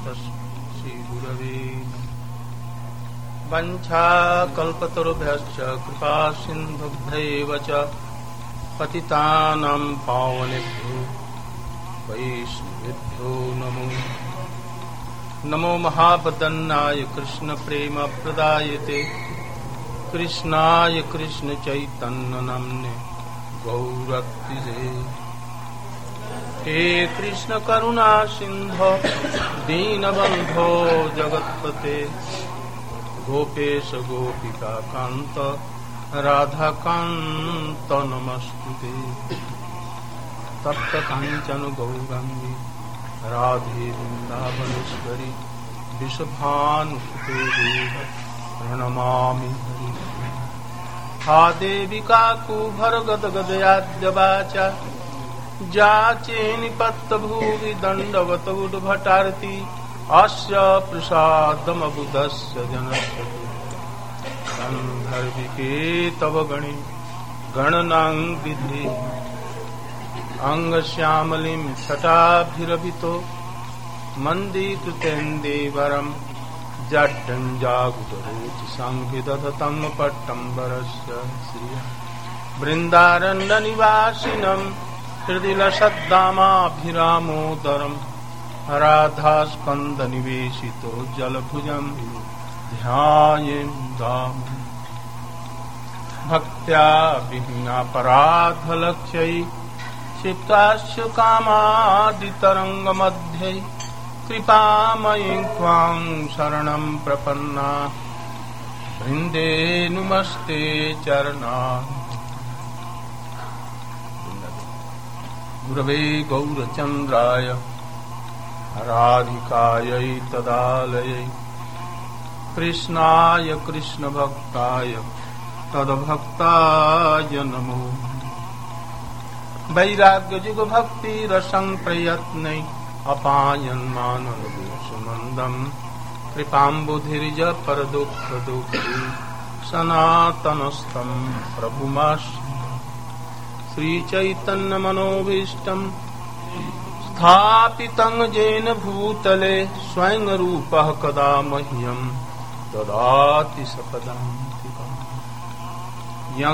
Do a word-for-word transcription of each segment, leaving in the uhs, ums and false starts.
तस्मै गुरवे वञ्चाकल्पतरुभ्यश्च कृपा सिन्धुभ्यैव च पतितानां पावनेभ्यो वैष्णवेभ्यो नमो नमो महावदन्नाय कृष्ण प्रेम प्रदायते कृष्णाय कृष्ण चैतन्य नाम्ने गौरक्तिजे हे कृष्ण करुणा सिंधो दीनबंधो जगत्पते गोपेश गोपिका कांत राधा कांत नमस्तुते तप्त कांचन गौरांगी राधे वृंदावनेश्वरी विश्वभानुसुते प्रणमामि हरि हा देवी काकुभर गदगदयाद्य वाचा जाचे निपत्त भूवि दंडवत उद्भटारती अस्य प्रसादमबुधस्य जनस्य गंधर्विके तव गणे गणनां विधि अंगश्यामलिं छटाभिरभितो मन्दीकृतेन्दीवरम् जड्डञ्जागुतरोचि संविदधतं पट्टम्बरस्य श्रिया वृन्दारण्यनिवासिनं हृदि लसद्दामाभिरामोदरं राधास्कन्दनिवेशितो जलभुजं ध्यायेन्दाम् भक्त्या विहीनापराधलक्ष्यै क्षिप्ताश्च कामादितरङ्गमध्ये कृपामयीं त्वां शरणं प्रपन्ना वृन्दे नुमस्ते चरणा गुरवे गौरचन्द्राय राधिकायै तदालयै कृष्णाय कृष्णभक्ताय तद्भक्ताय नमो वैराग्ययुगभक्तिरसं प्रयत्नै अपायन् मानवदोषमन्दं कृपाम्बुधिर्ज परदुःखदुःखी सनातनस्तं प्रभुमाश्रये श्रीचैतन्यमनोभीष्टं स्थापितं येन भूतले स्वयं रूपः कदा मह्यं ददाति सपदान्तिकम् यं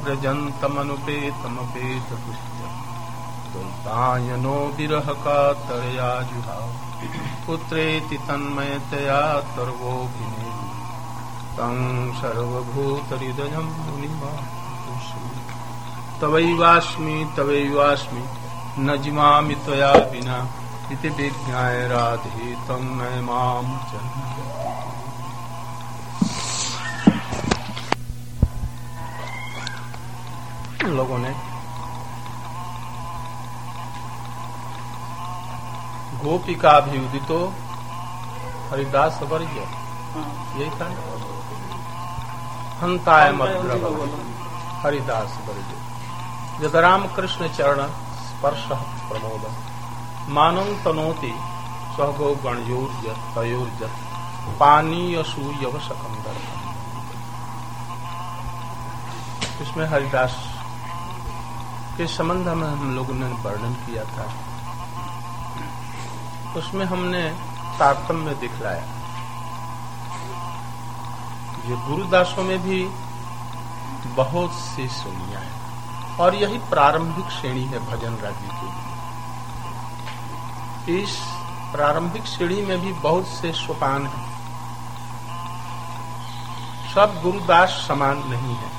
प्रव्रजन्तमनुपेतमपेतकृत्यं द्वैतायनो विरह कातरया जुहाव पुत्रेति तन्मयतया सर्वोऽभिनेदि तं सर्वभूतहृदयं मुनिमातुः तवैवास्मि तवैवास्मि न जिमामि त्वया विना इति विज्ञाय राधे तं नय मां च लोगों ने गोपिकाभिउदितो हरिदास वर्य यही था हंताय मद्रव हरिदास वर्य यदराम कृष्ण चरण स्पर्श प्रमोद मानं तनोति सहगो गणयोर्य तयोर्य पानीयसूयवशकंदर। इसमें हरिदास के संबंध में हम लोगों ने वर्णन किया था, उसमें हमने तारतम्य दिखलाया। ये गुरुदासों में भी बहुत सी श्रेणियां हैं और यही प्रारंभिक श्रेणी है भजन रागी के लिए। इस प्रारंभिक श्रेणी में भी बहुत से सोपान हैं। सब गुरुदास समान नहीं है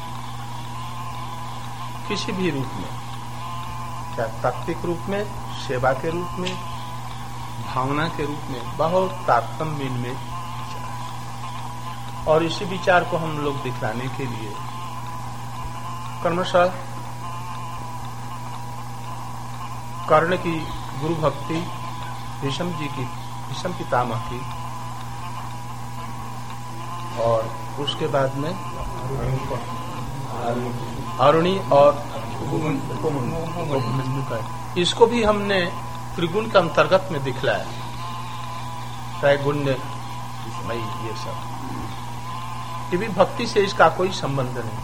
किसी भी रूप में, क्या तात्विक रूप में, सेवा के रूप में, भावना के रूप में, बहुत तारतम्य इनमें। और इसी विचार को हम लोग दिखलाने के लिए क्रमशः कर्ण की गुरु भक्ति, भीष्म जी की, भीष्म पितामह की, और उसके बाद में अरुणी और इसको भी हमने त्रिगुण के अंतर्गत में दिखलाया। त्रैगुण्य ये सब ये भी भक्ति से इसका कोई संबंध नहीं,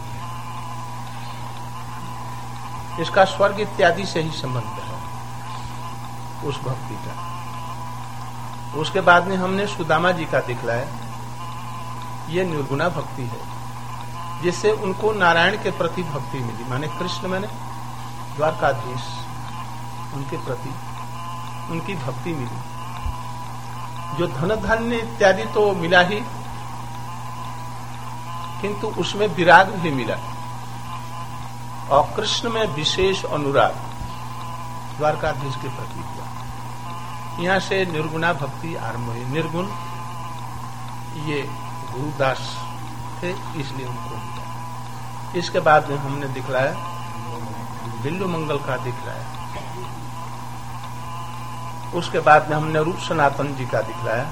इसका स्वर्ग इत्यादि से ही संबंध है। उस भक्ति का उसके बाद में हमने सुदामा जी का दिखलाया। ये निर्गुणा भक्ति है, जिससे उनको नारायण के प्रति भक्ति मिली, माने कृष्ण माने द्वारकाधीश, उनके प्रति उनकी भक्ति मिली। जो धन धान्य इत्यादि तो मिला ही, किंतु उसमें विराग भी मिला और कृष्ण में विशेष अनुराग द्वारकाधीश के प्रति हुआ। यहां से निर्गुणा भक्ति आरंभ हुई। निर्गुण ये गुरुदास थे, इसलिए उनको मिला। इसके बाद में हमने दिखलाया बिल्लु मंगल का दिखलाया। उसके बाद में हमने रूप सनातन जी का दिखलाया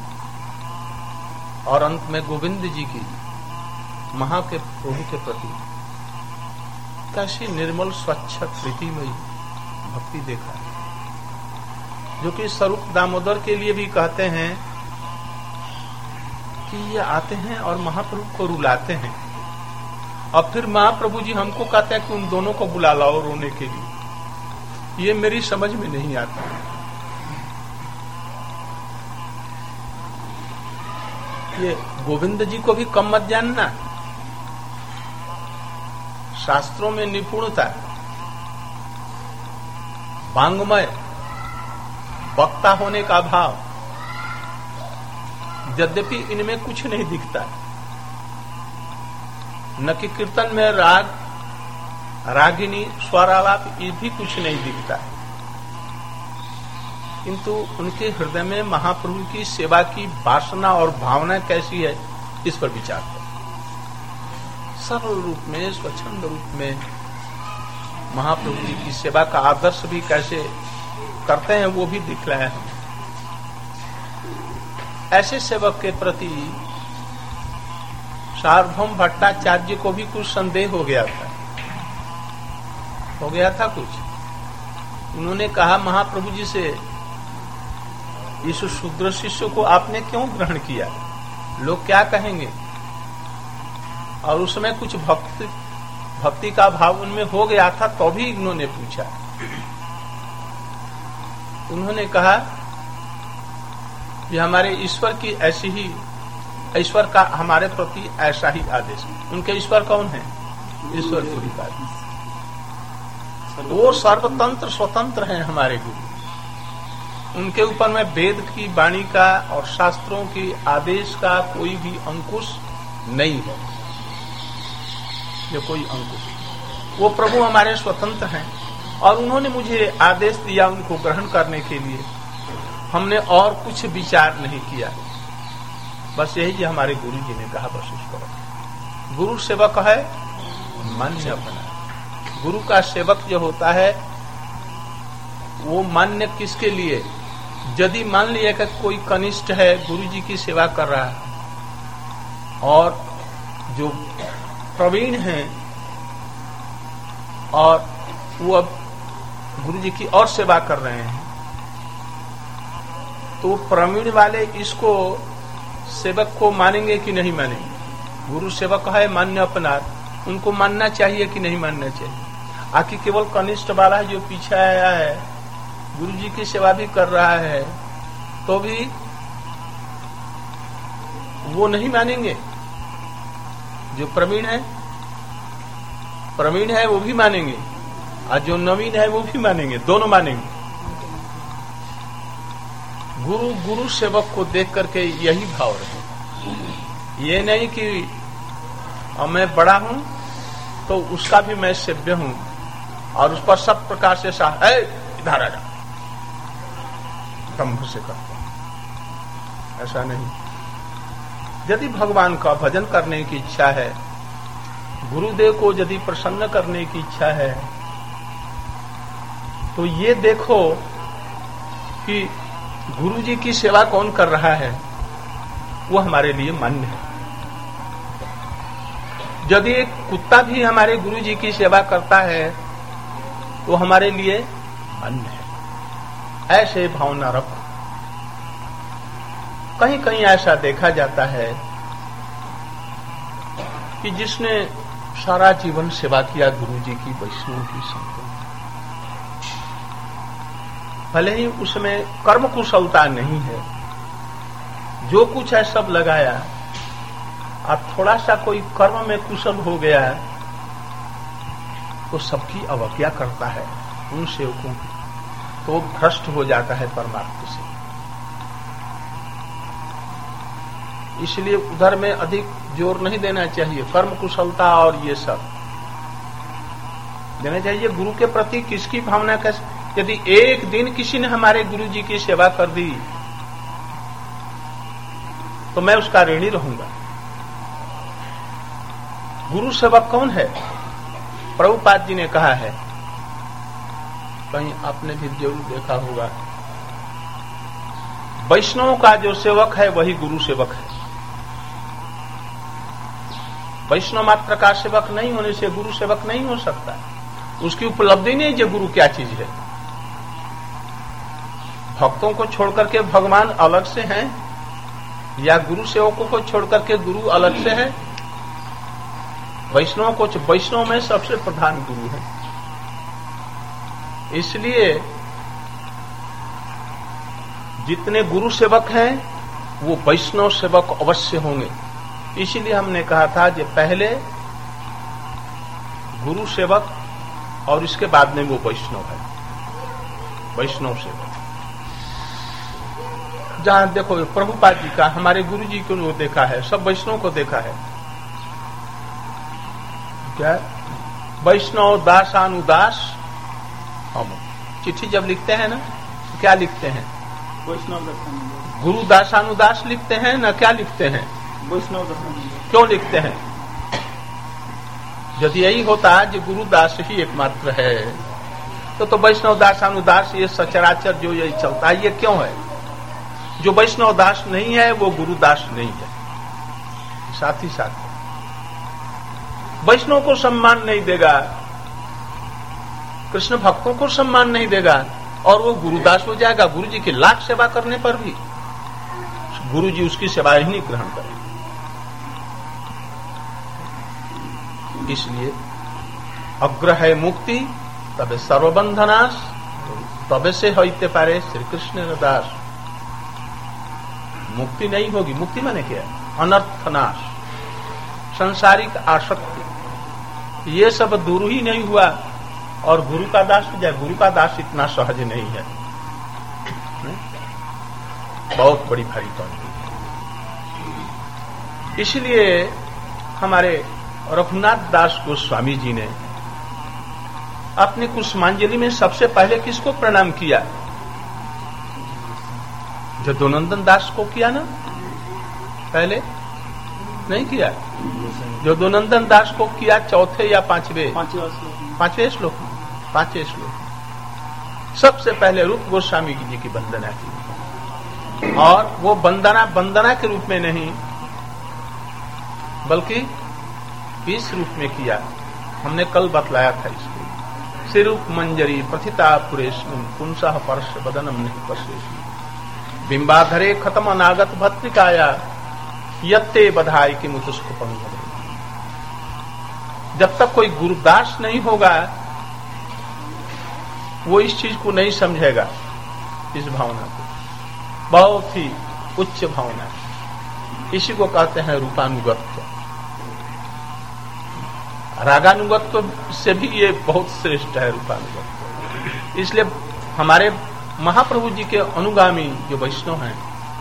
और अंत में गोविंद जी की महा के प्रभु के प्रति कैसी निर्मल स्वच्छ प्रीतिमयी भक्ति देखा, जो कि स्वरूप दामोदर के लिए भी कहते हैं कि ये आते हैं और महाप्रभु को रुलाते हैं और फिर महाप्रभु जी हमको कहते हैं कि उन दोनों को बुला लाओ रोने के लिए। ये मेरी समझ में नहीं आता। ये गोविंद जी को भी कम मत जानना। शास्त्रों में निपुणता, वांग्मय वक्ता होने का भाव, यद्यपि इनमें कुछ नहीं दिखता। न कि कीर्तन में राग, रागिनी, स्वरालाप, ये भी कुछ नहीं दिखता, किंतु उनके हृदय में महाप्रभु की सेवा की वासना और भावना कैसी है, इस पर विचार करें। सरल रूप में, स्वच्छंद रूप में महाप्रभु जी की सेवा का आदर्श भी कैसे करते हैं, वो भी दिखलाया है। ऐसे सेवक के प्रति सार्वभौम भट्टाचार्य को भी कुछ संदेह हो गया था हो गया था कुछ। उन्होंने कहा महाप्रभु जी से, इस शूद्र शिष्य को आपने क्यों ग्रहण किया, लोग क्या कहेंगे। और उसमें कुछ भक्ति भक्ति का भाव उनमें हो गया था, तो भी उन्होंने पूछा। उन्होंने कहा कि हमारे ईश्वर की ऐसी ही, ईश्वर का हमारे प्रति ऐसा ही आदेश। उनके ईश्वर कौन है? ईश्वर पुरीपाद। वो सर्वतंत्र स्वतंत्र हैं हमारे गुरु। उनके ऊपर में वेद की वाणी का और शास्त्रों की आदेश का कोई भी अंकुश नहीं है। जो कोई अंकुश, वो प्रभु हमारे स्वतंत्र हैं और उन्होंने मुझे आदेश दिया उनको ग्रहण करने के लिए। हमने और कुछ विचार नहीं किया, बस यही हमारे गुरु जी ने कहा, बस उसको रखो। गुरु सेवक है मान्य अपना। गुरु का सेवक जो होता है वो मान्य किसके लिए? यदि मान लिया कि कोई कनिष्ठ है, गुरु जी की सेवा कर रहा है और जो प्रवीण हैं और वो अब गुरु जी की और सेवा कर रहे हैं, तो प्रवीण वाले इसको सेवक को मानेंगे कि नहीं मानेंगे? गुरु सेवक है मान्य अपना, उनको मानना चाहिए कि नहीं मानना चाहिए? आखिर केवल कनिष्ठ वाला जो पीछे आया है, गुरु जी की सेवा भी कर रहा है, तो भी वो नहीं मानेंगे? जो प्रवीण है प्रवीण है वो भी मानेंगे और जो नवीन है वो भी मानेंगे, दोनों मानेंगे। गुरु गुरु सेवक को देख करके यही भाव रहे। ये नहीं कि मैं बड़ा हूं तो उसका भी मैं सेव्य हूं और उस पर सब प्रकार से साह इधर आ जा दम्भ से करता हूं, ऐसा नहीं। यदि भगवान का भजन करने की इच्छा है, गुरुदेव को यदि प्रसन्न करने की इच्छा है, तो ये देखो कि गुरु जी की सेवा कौन कर रहा है, वो हमारे लिए मान्य है। यदि एक कुत्ता भी हमारे गुरु जी की सेवा करता है तो हमारे लिए मान्य है। ऐसे भावना रखो। कहीं कहीं ऐसा देखा जाता है कि जिसने सारा जीवन सेवा किया गुरु जी की, वैष्णव की, संतों की, भले ही उसमें कर्म कुशलता नहीं है, जो कुछ है सब लगाया, और थोड़ा सा कोई कर्म में कुशल हो गया तो सबकी अवज्ञा करता है उन सेवकों की, तो भ्रष्ट हो जाता है परमात्मा से। इसलिए उधर में अधिक जोर नहीं देना चाहिए, कर्म कुशलता और ये सब देना चाहिए। गुरु के प्रति किसकी भावना कैसे, यदि एक दिन किसी ने हमारे गुरु जी की सेवा कर दी तो मैं उसका ऋणी रहूंगा। गुरु सेवक कौन है? प्रभुपाद जी ने कहा है, कहीं आपने भी जरूर देखा होगा, वैष्णव का जो सेवक है वही गुरु सेवक है। वैष्णव मात्र का सेवक नहीं होने से गुरु सेवक नहीं हो सकता। उसकी उपलब्धि नहीं जो गुरु क्या चीज है। भक्तों को छोड़कर के भगवान अलग से हैं या गुरु सेवकों को छोड़कर के गुरु अलग से है? वैष्णव को वैष्णव में सबसे प्रधान गुरु है। इसलिए जितने गुरु सेवक हैं वो वैष्णव सेवक अवश्य होंगे। इसीलिए हमने कहा था कि पहले गुरु सेवक और इसके बाद में वो वैष्णव है, वैष्णव सेवक। जहां देखो प्रभुपाद जी का, हमारे गुरु जी को वो देखा है, सब वैष्णव को देखा है। क्या वैष्णव दासानुदास, हम चिट्ठी जब लिखते हैं ना तो क्या लिखते हैं? वैष्णव गुरु दासानुदास लिखते हैं ना, क्या लिखते हैं? वैष्णव दासानुदास। क्यों लिखते हैं? यदि यही होता कि गुरु दास ही एकमात्र है तो तो वैष्णव दासानुदास ये सचराचर जो ये चलता है ये क्यों है? जो वैष्णव दास नहीं है वो गुरु दास नहीं है। साथ ही साथ वैष्णव को सम्मान नहीं देगा, कृष्ण भक्तों को सम्मान नहीं देगा और वो गुरुदास हो जाएगा। गुरु जी की लाख सेवा करने पर भी गुरु जी उसकी सेवा ही नहीं ग्रहण करेंगे। इसलिए अग्र है मुक्ति तबे सर्वबंधनाश, तबे से होते पारे श्री कृष्ण दास। मुक्ति नहीं होगी। मुक्ति माने क्या है? अनर्थनाश, संसारिक आसक्ति, ये सब दूर ही नहीं हुआ और गुरु का दास हो जाए। गुरु का दास इतना सहज नहीं है, बहुत बड़ी भारी बात। इसलिए हमारे रघुनाथ दास गोस्वामी जी ने अपनी कुसुमांजलि में सबसे पहले किसको प्रणाम किया? जदोनंदन दास को किया ना, पहले नहीं किया। जदोनंदन दास को किया चौथे या पांचवे पांचवें श्लोक पांचवें श्लोक सबसे पहले रूप गोस्वामी जी की वंदना की। और वो वंदना वंदना के रूप में नहीं बल्कि इस रूप में किया। हमने कल बतलाया था इसको। सिरूप मंजरी प्रथिता पुरेशम पुंसः पर्श बदनम नहीं पशेषु बिंबाधरे खत्म अनागत भत्रिकाया यत्ते बधाई की मुतुस्को पंग। जब तक कोई गुरुदास नहीं होगा वो इस चीज को नहीं समझेगा, इस भावना को। बहुत ही उच्च भावना, इसी को कहते हैं रूपानुगत्य। रागानुगत्य से भी ये बहुत श्रेष्ठ है रूपानुगत्य। इसलिए हमारे महाप्रभु जी के अनुगामी जो वैष्णव हैं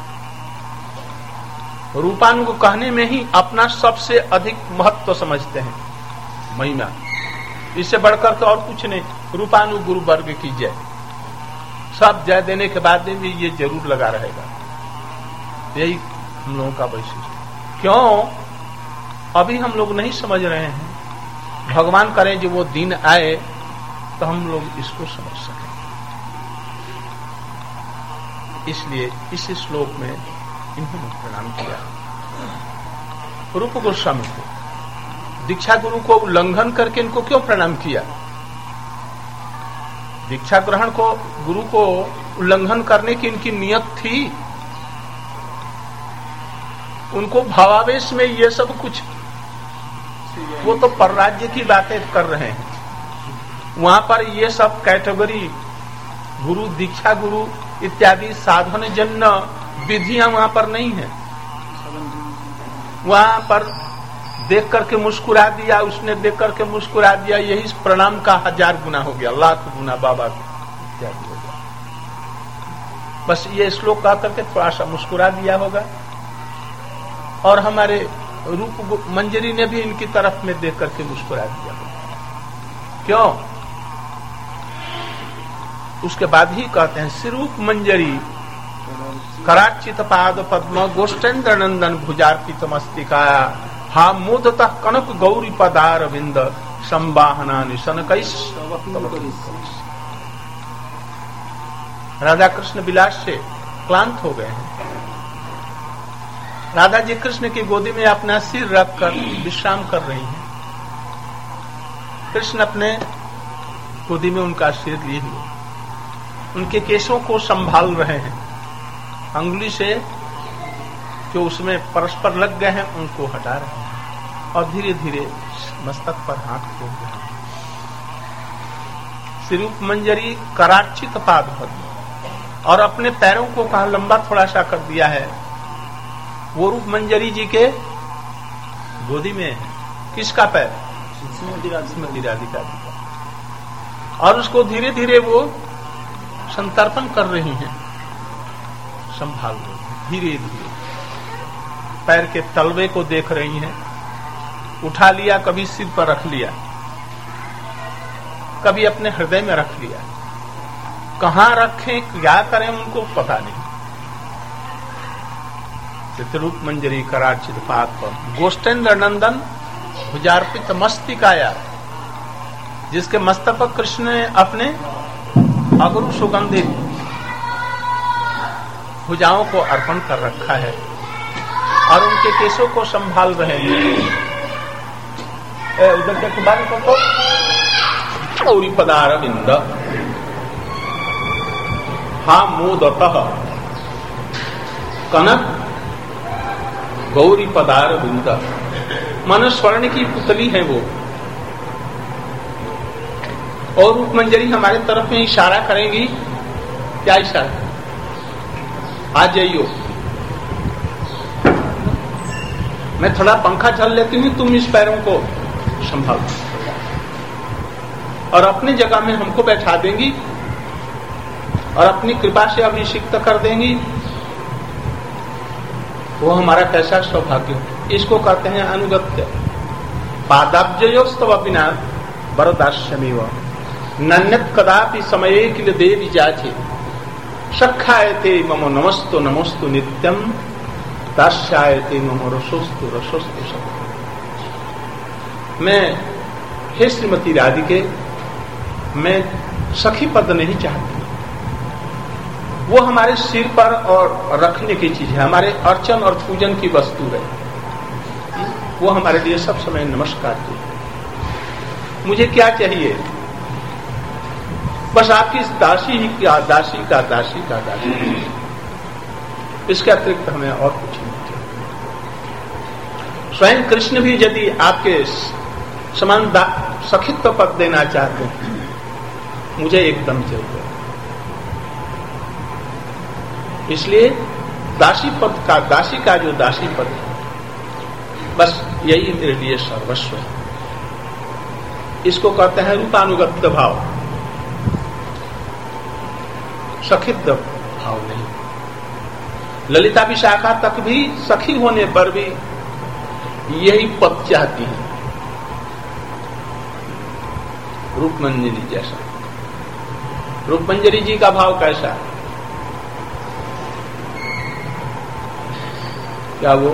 रूपानुग कहने में ही अपना सबसे अधिक महत्व समझते हैं, महिमा। इससे बढ़कर तो और कुछ नहीं। रूपानु गुरु वर्ग की जय, सब जय देने के बाद भी ये जरूर लगा रहेगा। यही हम लोगों का वैशिष्ट। क्यों अभी हम लोग नहीं समझ रहे हैं? भगवान करें जो वो दिन आए तो हम लोग इसको समझ सकें। इसलिए इस श्लोक में इन्होंने प्रणाम किया रूप गोस्वामी को। दीक्षा गुरु को उल्लंघन करके इनको क्यों प्रणाम किया? दीक्षा ग्रहण को गुरु को उल्लंघन करने की इनकी नियत थी। उनको भावावेश में ये सब कुछ, वो तो परराज्य की बातें कर रहे हैं। वहां पर ये सब कैटेगरी गुरु, दीक्षा गुरु इत्यादि साधन जन्य विधियां वहां पर नहीं है। वहां पर देख करके मुस्कुरा दिया, उसने देख करके मुस्कुरा दिया, यही प्रणाम का हजार गुना हो गया, लाख गुना बाबा इत्यादि हो गया। बस ये श्लोक कह करके थोड़ा सा मुस्कुरा दिया होगा। और हमारे रूप मंजरी ने भी इनकी तरफ में देख करके मुस्कुरा दिया होगा। क्यों? उसके बाद ही कहते हैं सिरूप मंजरी कराचित पाद पद्म गोष्ठेन्द्र नंदन भुजार्पित मस्तिकाया हा मोदतः कनक गौरी पदार विंद संवाहना निशन कैस। राधा कृष्ण विलास से क्लांत हो गए हैं। राधा जी कृष्ण की गोदी में अपना सिर रखकर विश्राम कर रही हैं। कृष्ण अपने गोदी में उनका सिर लिए हुए उनके केशों को संभाल रहे हैं। अंगुली से जो उसमें परस्पर लग गए हैं उनको हटा रहे हैं और धीरे धीरे मस्तक पर हाथ फेर रहे हैं। सिरूप मंजरी कराचित पाद पद्म, और अपने पैरों को कहा लंबा थोड़ा सा कर दिया है। वो रूप मंजरी जी के गोदी में है। किसका पैर? श्रीमती राधिका जी का। और उसको धीरे धीरे वो संतर्पण कर रही हैं, संभाल रही हैं धीरे धीरे। पैर के तलवे को देख रही हैं, उठा लिया, कभी सिर पर रख लिया, कभी अपने हृदय में रख लिया। कहां रखें, क्या करें, उनको पता नहीं। चित्ररूप मंजरी कराचित पाद पर गोष्ठेन्द्र नंदन भुजार्पित मस्तिकाया, जिसके मस्तक पर कृष्ण ने अपने अगरु सुगंधित भुजाओं को अर्पण कर रखा है और उनके केशों को संभाल रहे हैं। उधर के कुमार को गौरी पदार विंद हा मोदतः कनक गौरी पदार विंद। मन स्वर्ण की पुतली है वो। और रूप मंजरी हमारे तरफ में इशारा करेंगी। क्या इशारा? आ जाइयो, मैं थोड़ा पंखा झल लेती हूँ, तुम इस पैरों को संभालो। और अपनी जगह में हमको बैठा देंगी और अपनी कृपा से अभिषिक्त कर देंगी। वो हमारा कैसा सौभाग्य हो। इसको कहते हैं अनुगत्य। पादाब्जयोस्तव बिना वरदास्यमेव नन्यत कदापि समये किल देवी जाचे सखायते मम नमस्तु नमस्तु नित्यम दास्यायते मम रसोस्तु रसोस्तु सब। मैं, हे श्रीमती राधिके, मैं सखी पद नहीं चाहती। वो हमारे सिर पर और रखने की चीज है, हमारे अर्चन और पूजन की वस्तु है। वो हमारे लिए सब समय नमस्कार की। मुझे क्या चाहिए? बस आपकी दासी ही क्या, दासी का दासी का दासी। इसके अतिरिक्त हमें और कुछ नहीं चाहिए। स्वयं कृष्ण भी यदि आपके समान सखित्व पद देना चाहते हैं, मुझे एकदम चाहिए। इसलिए दासी पद का, दासी का जो दासी पद है, बस यही मेरे लिए सर्वस्व है। इसको कहते हैं रूपानुगत्य भाव, सखित्व भाव नहीं। ललिता विशाखा तक भी सखी होने पर भी यही पद चाहती है, रूपमंजरी जैसा। रूपमंजरी जी का भाव कैसा है? क्या वो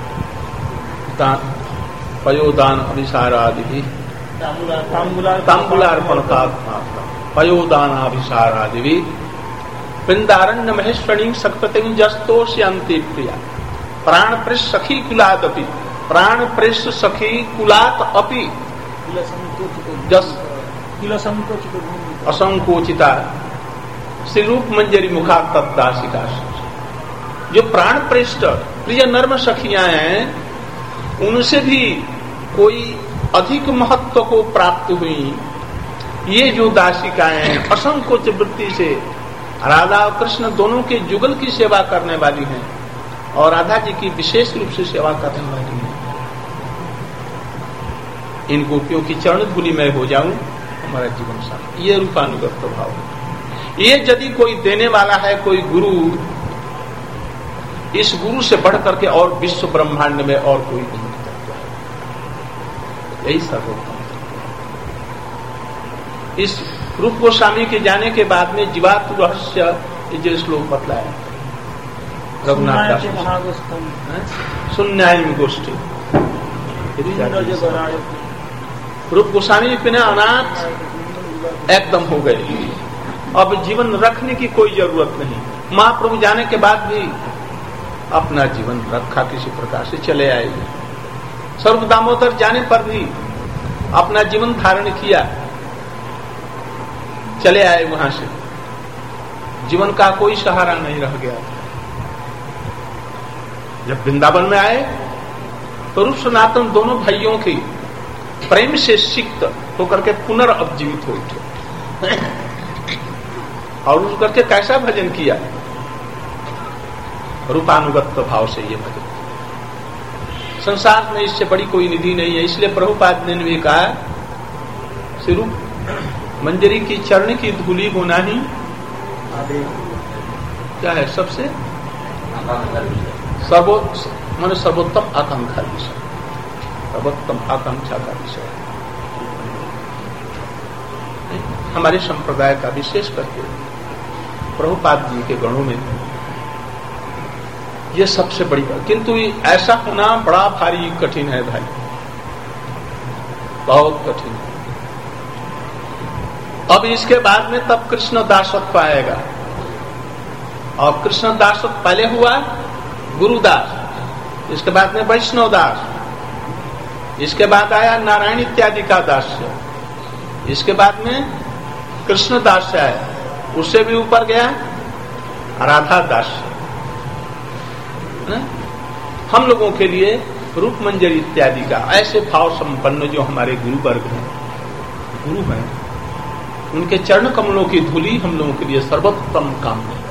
पयोदान अभिसारादि भी तांबुलार्पण का पयोदान अभिसारादि भी वृंदारण्य महेश्वरी सकपति जस्तोष्यंति प्रिया प्राण प्रेष सखी कुलात अपि प्राण प्रेष सखी कुलात अपि असंकोचिता श्री रूप मंजरी मुखा तत्दासिका। जो प्राण प्रेष्ठ प्रिय नर्म सखियां हैं, उनसे भी कोई अधिक महत्व को प्राप्त हुई। ये जो दासिकाएं असंकोच वृत्ति से राधा और कृष्ण दोनों के जुगल की सेवा करने वाली हैं और राधा जी की विशेष रूप से सेवा करने वाली हैं। इन गोपियों की चरण धूलि में हो जाऊं, हमारा जीवन साथ। ये रूपानुगत भाव है। ये यदि कोई देने वाला है, कोई गुरु, इस गुरु से बढ़ करके और विश्व ब्रह्मांड में और कोई नहीं करता है। यही सर्वोत्तम। इस रूप गोस्वामी के जाने के बाद में जीवात्म रहस्य जो श्लोक बतलाया रघुनाथ दास सुन्यायम गोष्ठी, रूप गोस्वामी बिना अनाथ एकदम हो गए। अब जीवन रखने की कोई जरूरत नहीं। महाप्रभु जाने के बाद भी अपना जीवन रखा, किसी प्रकार से चले आए। सर्व दामोदर जाने पर भी अपना जीवन धारण किया, चले आए वहां से। जीवन का कोई सहारा नहीं रह गया। जब वृंदावन में आए तो रूप सनातन दोनों भाइयों की प्रेम से सिक्त होकर के पुनर्जीवित हो उठे और उस करके कैसा भजन किया, रूपानुगत भाव से ये भजन। संसार में इससे बड़ी कोई निधि नहीं है। इसलिए प्रभुपाद ने भी कहा, श्री रूप मंजरी की चरण की धूलि होना ही क्या है, सबसे सर्वो मान सर्वोत्तम आकांक्षा विषय, सर्वोत्तम आकांक्षा का विषय हमारे संप्रदाय का, विशेष करके प्रभुपाद जी के गणों में ये सबसे बड़ी बात। किंतु ऐसा होना बड़ा भारी कठिन है भाई, बहुत कठिन है। अब इसके बाद में तब कृष्ण दासत्व आएगा, और कृष्ण दासत्व पहले हुआ गुरुदास, इसके बाद में वैष्णव दास, इसके बाद आया नारायण इत्यादि का दास्य, इसके बाद में कृष्ण दास्य आया, उससे भी ऊपर गया राधा दास्य। हम लोगों के लिए रूप मंजरी इत्यादि का ऐसे भाव संपन्न जो हमारे गुरु वर्ग हैं, गुरु हैं, उनके चरण कमलों की धूलि हम लोगों के लिए सर्वोत्तम काम है।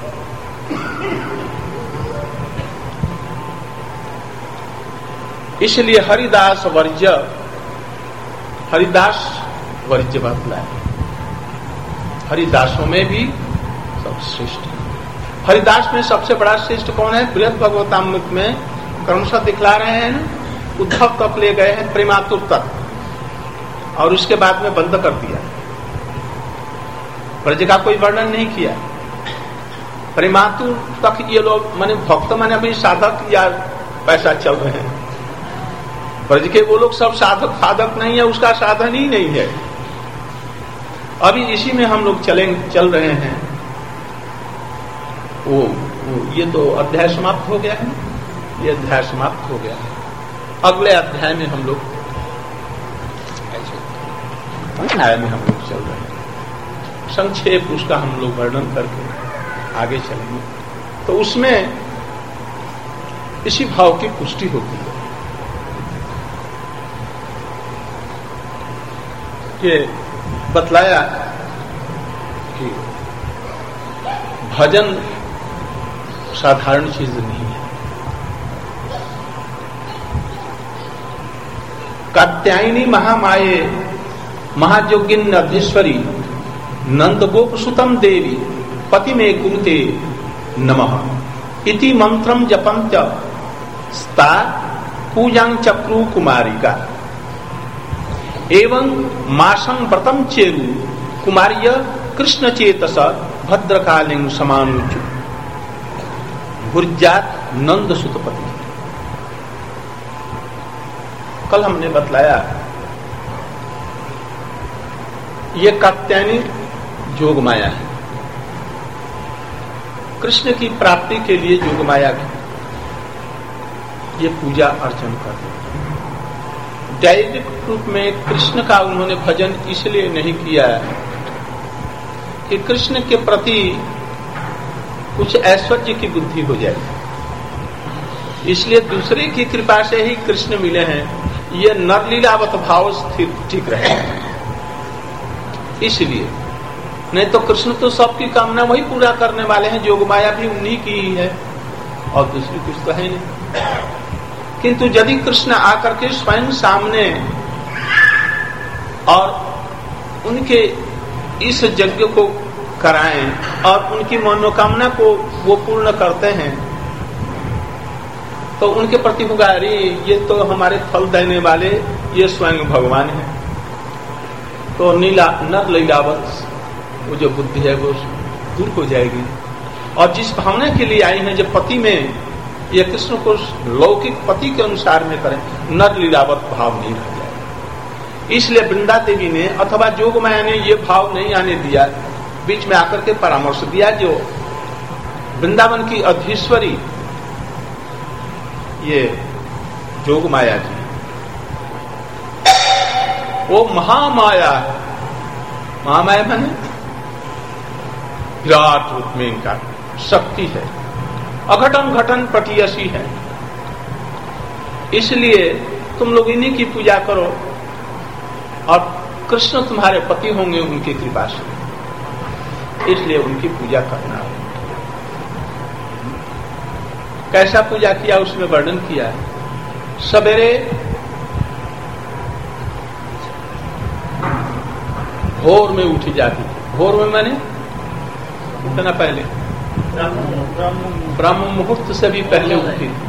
इसलिए हरिदास वर्ज्य, हरिदास वर्ज्य बतलाए। हरिदासों में भी सब श्रेष्ठ है। हरिदास में सबसे बड़ा श्रेष्ठ कौन है? बृहद भगवतामृत में क्रमशः दिखला रहे हैं ना, उद्धव तक ले गए हैं, प्रेमातुर तक, और उसके बाद में बंद कर दिया। ब्रज का कोई वर्णन नहीं किया। प्रेमातुर तक ये लोग माने भक्त माने अभी साधक या पैसा चल रहे हैं। ब्रज के वो लोग सब साधक साधक नहीं है, उसका साधन ही नहीं है। अभी इसी में हम लोग चले चल रहे हैं। वो, वो ये तो अध्याय समाप्त हो गया है, ये अध्याय समाप्त हो गया है। अगले अध्याय में हम लोग अध्याय में हम लोग चल रहे हैं। संक्षेप उसका हम लोग वर्णन करके आगे चलेंगे। तो उसमें इसी भाव की पुष्टि होती है कि बतलाया कि भजन साधारण चीज नहीं है। कात्यायनी महामाये महायोगिन अधीश्वरी नंद गोप सुतम देवी पति में कुरुते नमः इति मंत्रम जपंत स्ता पूजां चक्रु कुमारिका एवं मासं व्रतम चेरु कुमार्य कृष्ण चेतस भद्रकालिंग समानुचु भुर्जात नंद सुतपति। कल हमने बतलाया ये कात्यायनी जोग माया है। कृष्ण की प्राप्ति के लिए जोग माया ये पूजा अर्चन करते हैं। डायरेक्ट रूप में कृष्ण का उन्होंने भजन इसलिए नहीं किया कि कृष्ण के प्रति कुछ ऐश्वर्य की बुद्धि हो जाए, इसलिए दूसरे की कृपा से ही कृष्ण मिले हैं। ये नरलीलावत भाव स्थिर ठीक रहे, इसलिए नहीं तो कृष्ण तो सबकी कामना वही पूरा करने वाले हैं, जोग माया भी उन्हीं की ही है और दूसरी कुछ तो है नहीं। किंतु यदि कृष्ण आकर के स्वयं सामने और उनके इस यज्ञ को कराएं और उनकी मनोकामना को वो पूर्ण करते हैं तो उनके प्रति होगा, अरे ये तो हमारे फल देने वाले ये स्वयं भगवान है। तो नीला नर लीलावत वो जो बुद्धि है वो दूर हो जाएगी और जिस भावना के लिए आई है, जब पति में ये कृष्ण को लौकिक पति के अनुसार में करें, नर लीलावत भाव नहीं रह जाएगा। इसलिए वृंदा देवी ने अथवा जोग माया ने ये भाव नहीं आने दिया, बीच में आकर के परामर्श दिया। जो वृंदावन की अधीश्वरी ये जोग माया जी, वो महामाया है। महामाया माने विराट रूप में इनका शक्ति है, अघटन घटन पटियसी है। इसलिए तुम लोग इन्हीं की पूजा करो और कृष्ण तुम्हारे पति होंगे उनकी कृपा से, इसलिए उनकी पूजा करना है। कैसा पूजा किया उसमें वर्णन किया है। सवेरे भोर में उठी जाती थी। भोर में मैंने उठना पहले ब्रह्म मुहूर्त से भी पहले उठी थी।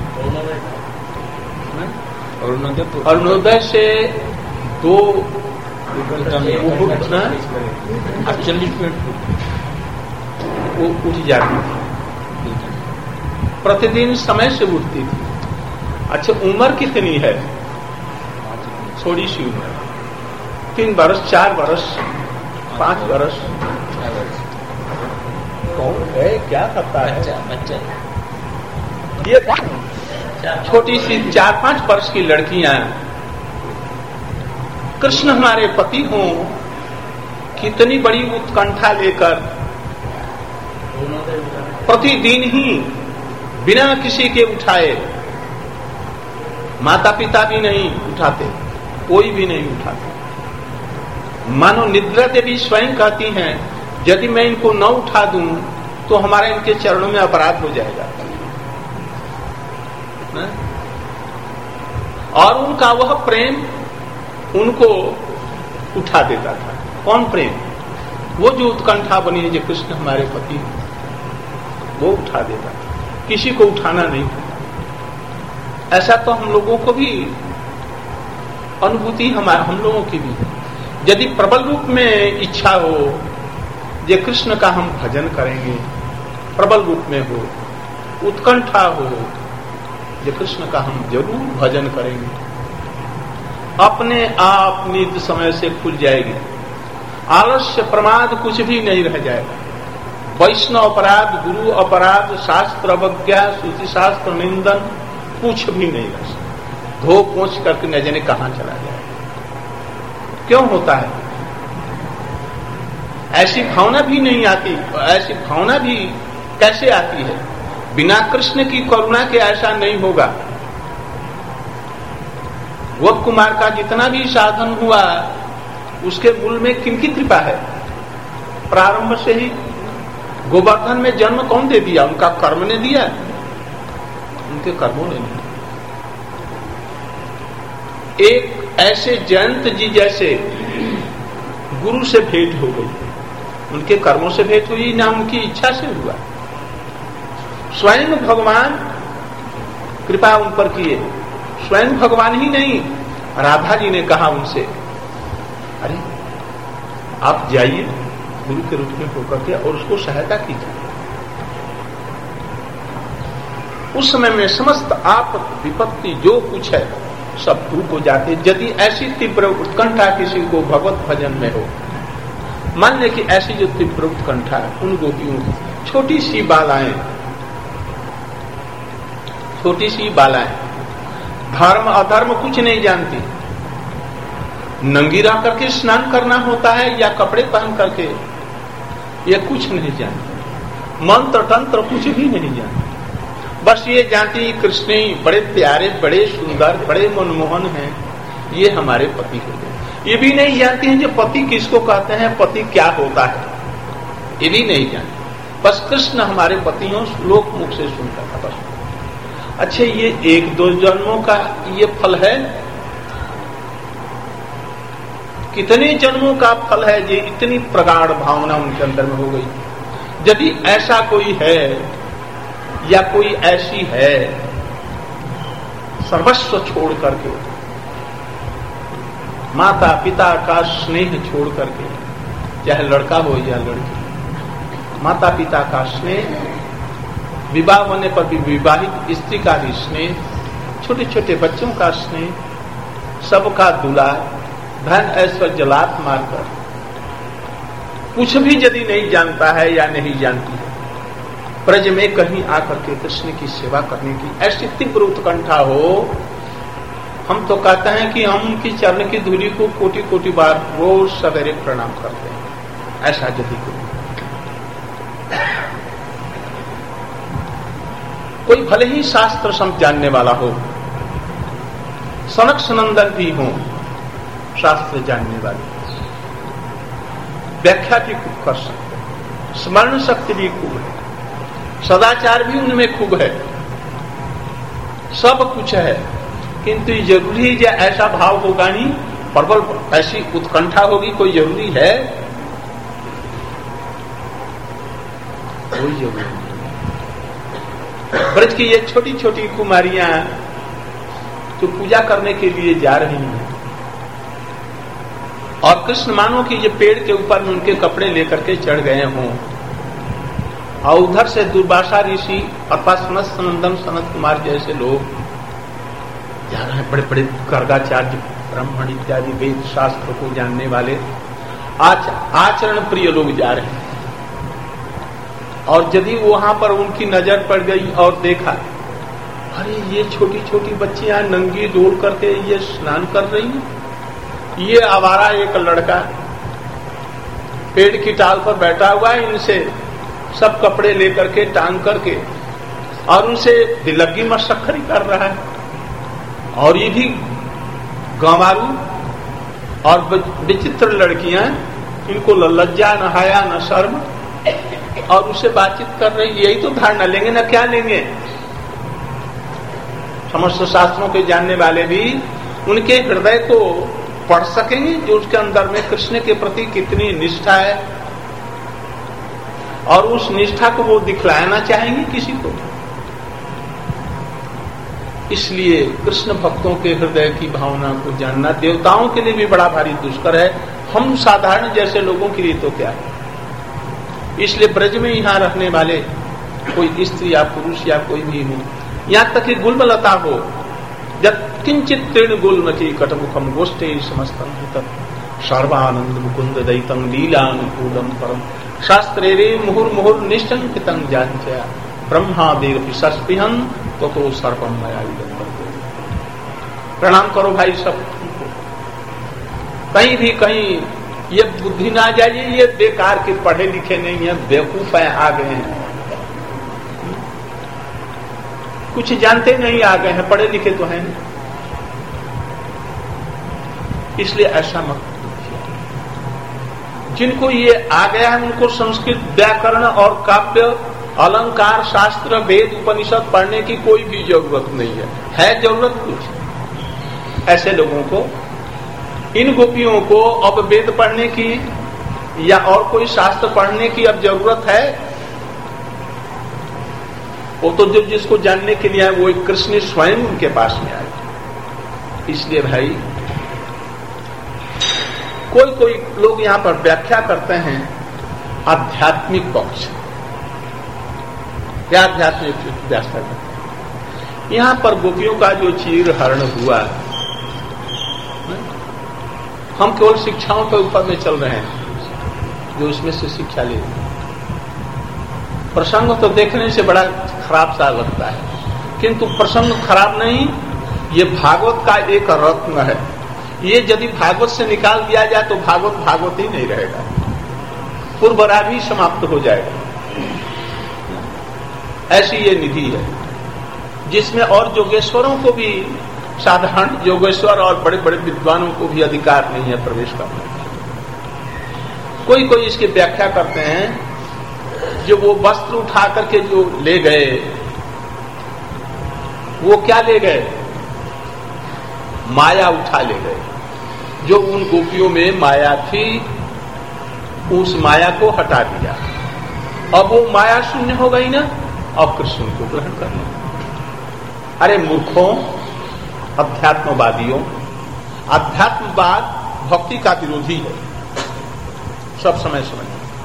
अरुणोदय से दो मुहूर्त ना अड़तालीस मिनट वो उठ जाती थी। प्रतिदिन समय से उठती थी। अच्छा, उम्र कितनी है? थोड़ी सी उम्र, तीन बरस, चार बरस, पांच बरस। कौन है, क्या करता है? बच्चा ये छोटी सी चार पांच वर्ष की लड़कियां कृष्ण हमारे पति हों, कितनी बड़ी उत्कंठा लेकर प्रतिदिन ही बिना किसी के उठाए, माता पिता भी नहीं उठाते, कोई भी नहीं उठाते। मानो निद्रा देवी स्वयं कहती हैं, यदि मैं इनको न उठा दूं तो हमारा इनके चरणों में अपराध हो जाएगा। न? और उनका वह प्रेम उनको उठा देता था। कौन प्रेम? वो जो उत्कंठा बनी है, जो कृष्ण हमारे पति हैं, वो उठा देता था। किसी को उठाना नहीं था। ऐसा तो हम लोगों को भी अनुभूति हमारे हम लोगों की भी है। यदि प्रबल रूप में इच्छा हो, ये कृष्ण का हम भजन करेंगे, प्रबल रूप में हो, उत्कंठा हो, ये कृष्ण का हम जरूर भजन करेंगे, अपने आप नींद समय से खुल जाएगी। आलस्य प्रमाद कुछ भी नहीं रह जाएगा। वैष्णव अपराध, गुरु अपराध, शास्त्र अवज्ञा, श्रुति शास्त्र निंदन कुछ भी नहीं रह सकता। धो पोंछ करके न जाने कहां चला जाए। क्यों होता है? ऐसी भावना भी नहीं आती। ऐसी भावना भी कैसे आती है? बिना कृष्ण की करुणा के ऐसा नहीं होगा। गोप कुमार का जितना भी साधन हुआ, उसके मूल में किनकी कृपा है? प्रारंभ से ही गोवर्धन में जन्म कौन दे दिया? उनका कर्म ने दिया, उनके कर्मों ने दिया। एक ऐसे जयंत जी जैसे गुरु से भेंट हो गई, उनके कर्मों से भेंट हुई ना उनकी इच्छा से हुआ। स्वयं भगवान कृपा उन पर किए। स्वयं भगवान ही नहीं, राधा जी ने कहा उनसे, अरे आप जाइए गुरु के रूप में होकर के और उसको सहायता कीजिए। उस समय में समस्त आप विपत्ति जो कुछ है सब दूर हो जाते। यदि ऐसी तीव्र उत्कंठा किसी को भगवत भजन में हो, मान ले कि ऐसी जो तीव्र उत्कंठा उन गोपियों, छोटी सी बालाएं, छोटी सी बालाएं धर्म अधर्म कुछ नहीं जानती, नंगी रह करके स्नान करना होता है या कपड़े पहन करके, ये कुछ नहीं जानती। मंत्र तंत्र कुछ भी नहीं जानती। बस ये जानती कृष्ण ही बड़े प्यारे, बड़े सुंदर, बड़े मनमोहन हैं, ये हमारे पति हो गए। ये भी नहीं जानती हैं कि पति किसको कहते हैं, पति क्या होता है। ये भी नहीं जानते। बस कृष्ण हमारे पति हों, लोक मुख से सुनता था बस। अच्छा, ये एक दो जन्मों का ये फल है? कितने जन्मों का फल है? ये इतनी प्रगाढ़ भावना उनके अंदर में हो गई। यदि ऐसा कोई है या कोई ऐसी है, सर्वस्व छोड़ करके, माता पिता का स्नेह छोड़ करके, चाहे लड़का हो या लड़की, माता पिता का स्नेह, विवाह होने पर भी विवाहित स्त्री का भी स्नेह, छोटे छोटे बच्चों का स्नेह, सबका दुलार, धन ऐश्वर्य लात मारकर, कुछ भी यदि नहीं जानता है या नहीं जानती है, ब्रज में कहीं आकर के कृष्ण की सेवा करने की ऐसी तीव्र उत्कंठा हो, हम तो कहते हैं कि हम उनकी चरण की धूलि को कोटि कोटि बार रोज सवेरे प्रणाम करते हैं। ऐसा यदि कोई कोई भले ही शास्त्र समझ जानने वाला हो, सनक सनंदन भी हो, शास्त्र जानने वाले, व्याख्या भी खूब कर सकते, स्मरण शक्ति भी खूब है, सदाचार भी उनमें खूब है, सब कुछ है, किंतु जरूरी है ऐसा भाव होगा नहीं, प्रबल ऐसी उत्कंठा होगी, कोई जरूरी है? कोई जरूरी नहीं। ब्रज की ये छोटी छोटी कुमारियां जो पूजा करने के लिए जा रही हैं, और कृष्ण मानो कि ये पेड़ के ऊपर में उनके कपड़े लेकर के चढ़ गए हों, और उधर से दुर्वासा ऋषि और सनत सनंदन सनत कुमार जैसे लोग जा रहे हैं, बड़े बड़े गर्गाचार्य, ब्राह्मण इत्यादि वेद शास्त्र को जानने वाले, आच, आचरण प्रिय लोग जा रहे हैं। और यदि वहां पर उनकी नजर पड़ गई और देखा, अरे ये छोटी छोटी बच्चियां नंगी डोल करके ये स्नान कर रही हैं, ये आवारा एक लड़का पेड़ की टाल पर बैठा हुआ है, इनसे सब कपड़े लेकर के टांग करके और उनसे दिलगी मशक्करी कर रहा है, और ये भी गंवारू और विचित्र लड़कियां, इनको लज्जा न हया न शर्म, और उससे बातचीत कर रही। यही तो धारणा लेंगे ना, क्या लेंगे? समस्त शास्त्रों के जानने वाले भी उनके हृदय को पढ़ सकेंगे, जो उसके अंदर में कृष्ण के प्रति कितनी निष्ठा है, और उस निष्ठा को वो दिखलाना चाहेंगे किसी को। इसलिए कृष्ण भक्तों के हृदय की भावना को जानना देवताओं के लिए भी बड़ा भारी दुष्कर है, हम साधारण जैसे लोगों के लिए तो क्या है। इसलिए ब्रज में यहाँ रहने वाले कोई स्त्री या पुरुष या कोई भी हो, यहाँ तक कि गुल्मलता हो, जब किंचित तीर्ण गुल्म की कटमुखम गोष्ठे समस्तम तत् सर्वानंद मुकुंद दैतम लीलानुकूलम परम शास्त्रे रे मुहुर मुहुर निष्ठंकितं जांचया ब्रह्मा देव सस्पिहन तो तो सर्वम मया प्रणाम करो भाई सब। कहीं भी कहीं ये बुद्धि ना जाइए, ये बेकार के पढ़े लिखे नहीं है, बेवकूफ है, आ गए हैं, कुछ जानते नहीं आ गए हैं, पढ़े लिखे तो हैं नहीं। इसलिए ऐसा मत कीजिए। जिनको ये आ गया है उनको संस्कृत व्याकरण और काव्य अलंकार शास्त्र वेद उपनिषद पढ़ने की कोई भी जरूरत नहीं है। है जरूरत कुछ ऐसे लोगों को, इन गोपियों को अब वेद पढ़ने की या और कोई शास्त्र पढ़ने की अब जरूरत है? वो तो जो जिसको जानने के लिए आए वो एक कृष्ण स्वयं उनके पास में आए। इसलिए भाई कोई कोई लोग यहाँ पर व्याख्या करते हैं आध्यात्मिक पक्ष, क्या आध्यात्मिक व्याख्या करते हैं। यहाँ पर गोपियों का जो चीर हरण हुआ, हम केवल शिक्षाओं के ऊपर में चल रहे हैं, जो इसमें से शिक्षा ले। प्रसंग तो देखने से बड़ा खराब सा लगता है, किंतु प्रसंग खराब नहीं, ये भागवत का एक रत्न है। ये यदि भागवत से निकाल दिया जाए तो भागवत भागवत ही नहीं रहेगा, पूर्वरा भी समाप्त हो जाएगा। ऐसी ये निधि है जिसमें और योगेश्वरों को भी, साधारण योगेश्वर और बड़े बड़े विद्वानों को भी अधिकार नहीं है प्रवेश करने का। कोई कोई इसकी व्याख्या करते हैं जो वो वस्त्र उठा करके जो ले गए, वो क्या ले गए? माया उठा ले गए। जो उन गोपियों में माया थी, उस माया को हटा दिया। अब वो माया शून्य हो गई ना, अब कृष्ण को ग्रहण कर लिया। अरे मूर्खों, अध्यात्मवादियों, अध्यात्मवाद भक्ति का विरोधी है, सब समय समझ।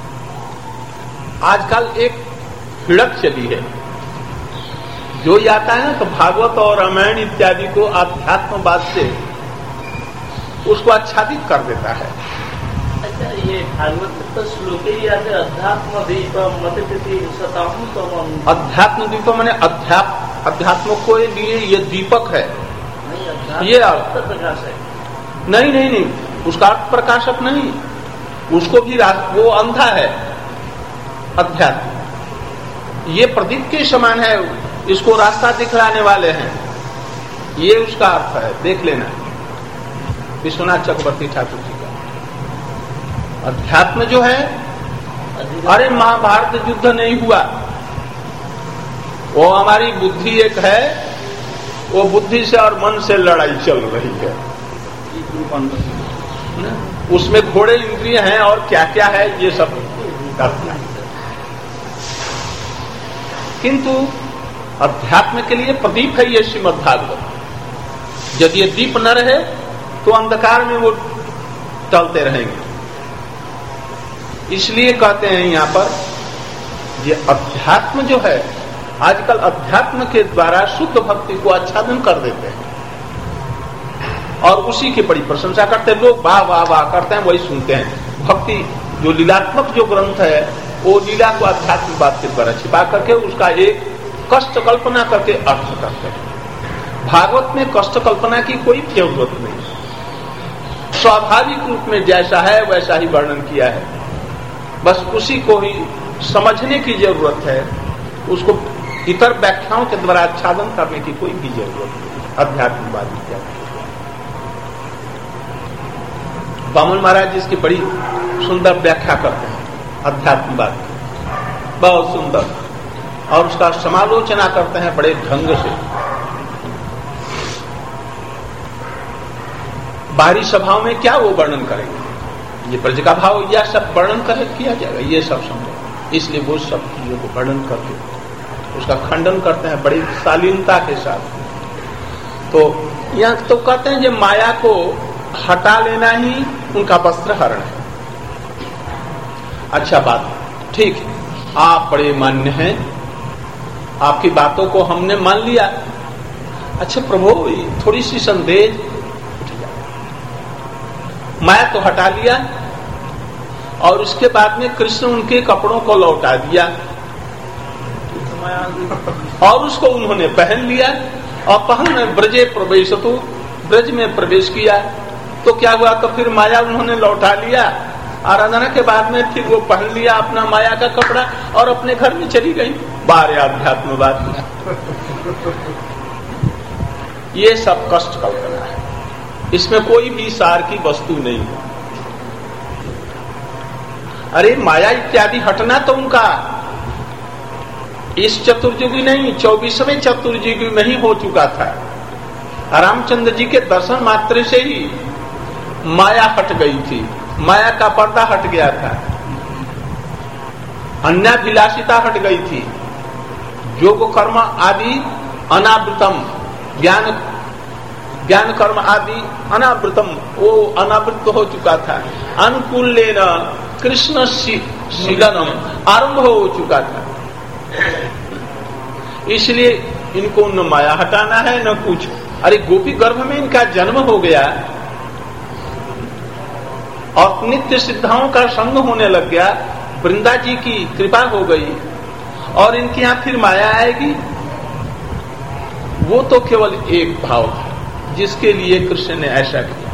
आजकल एक हिड़क चली है, जो ये आता है ना तो भागवत और रामायण इत्यादि को अध्यात्मवाद से उसको आच्छादित कर देता है। अच्छा, ये भागवत तो श्लोक ही आते, अध्यात्म दीपम मतिथि सताहु तमम। अध्यात्म दीपम माने अध्यात्म अध्यात्म को लिए ये दीपक है, ये प्रकाश है। नहीं नहीं नहीं, उसका अर्थ प्रकाशक नहीं, उसको भी वो अंधा है। अध्यात्म ये प्रदीप के समान है, इसको रास्ता दिखलाने वाले हैं, ये उसका अर्थ है। देख लेना विश्वनाथ चक्रवर्ती ठाकुर जी का अध्यात्म जो है। अरे महाभारत युद्ध नहीं हुआ, वो हमारी बुद्धि एक है, वो बुद्धि से और मन से लड़ाई चल रही है। उसमें घोड़े इंद्रिय हैं और क्या क्या है, ये सब करना है। किंतु अध्यात्म के लिए प्रदीप है ये श्रीमद् भागवत। यदि ये दीप न रहे तो अंधकार में वो चलते रहेंगे। इसलिए कहते हैं यहां पर, ये अध्यात्म जो है, आजकल अध्यात्म के द्वारा शुद्ध भक्ति को आच्छादन कर देते हैं और उसी की बड़ी प्रशंसा करते हैं लोग, वाह वाह वाह करते हैं, वही सुनते हैं। भक्ति जो लीलात्मक जो ग्रंथ है, वो लीला को आध्यात्मिकवाद के द्वारा छिपा करके उसका एक कष्ट कल्पना करके अर्थ करते हैं। भागवत में कष्ट कल्पना की कोई जरूरत नहीं, स्वाभाविक रूप में जैसा है वैसा ही वर्णन किया है, बस उसी को ही समझने की जरूरत है, उसको इतर व्याख्याओं के द्वारा आच्छादन करने की कोई भी जरूरत नहीं। अध्यात्मवादी क्या बामन महाराज जी इसकी बड़ी सुंदर व्याख्या करते हैं अध्यात्मवाद की, बहुत सुंदर, और उसका समालोचना करते हैं बड़े ढंग से। बाहरी सभाओं में क्या वो वर्णन करेंगे, ये ब्रज का भाव यह सब वर्णन कर किया जाएगा, ये सब समझो। इसलिए वो सब चीजों को वर्णन करके उसका खंडन करते हैं बड़ी शालीनता के साथ। तो यहाँ तो कहते हैं कि माया को हटा लेना ही उनका वस्त्र हरण है। अच्छा बात, ठीक है, आप बड़े मान्य हैं, आपकी बातों को हमने मान लिया। अच्छा प्रभु, थोड़ी सी संदेह, माया तो हटा लिया और उसके बाद में कृष्ण उनके कपड़ों को लौटा दिया और उसको उन्होंने पहन लिया और पहन ब्रजे प्रवेश, तो ब्रज में प्रवेश किया। तो क्या हुआ, तो फिर माया उन्होंने लौटा लिया, आराधना के बाद में फिर वो पहन लिया अपना माया का कपड़ा और अपने घर में चली गई। बारे अध्यात्मवाद, ये सब कष्ट कल्पना है, इसमें कोई भी सार की वस्तु नहीं है। अरे माया इत्यादि हटना तो उनका इस चतुर्युगी नहीं, चौबीसवें चतुर्युगी में ही हो चुका था। रामचंद्र जी के दर्शन मात्र से ही माया हट गई थी, माया का पर्दा हट गया था, अन्याभिलाषिता हट गई थी, योग कर्म आदि अनावृतम, ज्ञान ज्ञान कर्म आदि अनावृतम, वो अनावृत हो चुका था। अनुकूल लेना कृष्ण शीलनम आरंभ हो चुका था। इसलिए इनको न माया हटाना है न कुछ। अरे गोपी गर्भ में इनका जन्म हो गया और नित्य सिद्धाओं का संग होने लग गया, वृंदा जी की कृपा हो गई और इनके यहां फिर माया आएगी। वो तो केवल एक भाव था जिसके लिए कृष्ण ने ऐसा किया।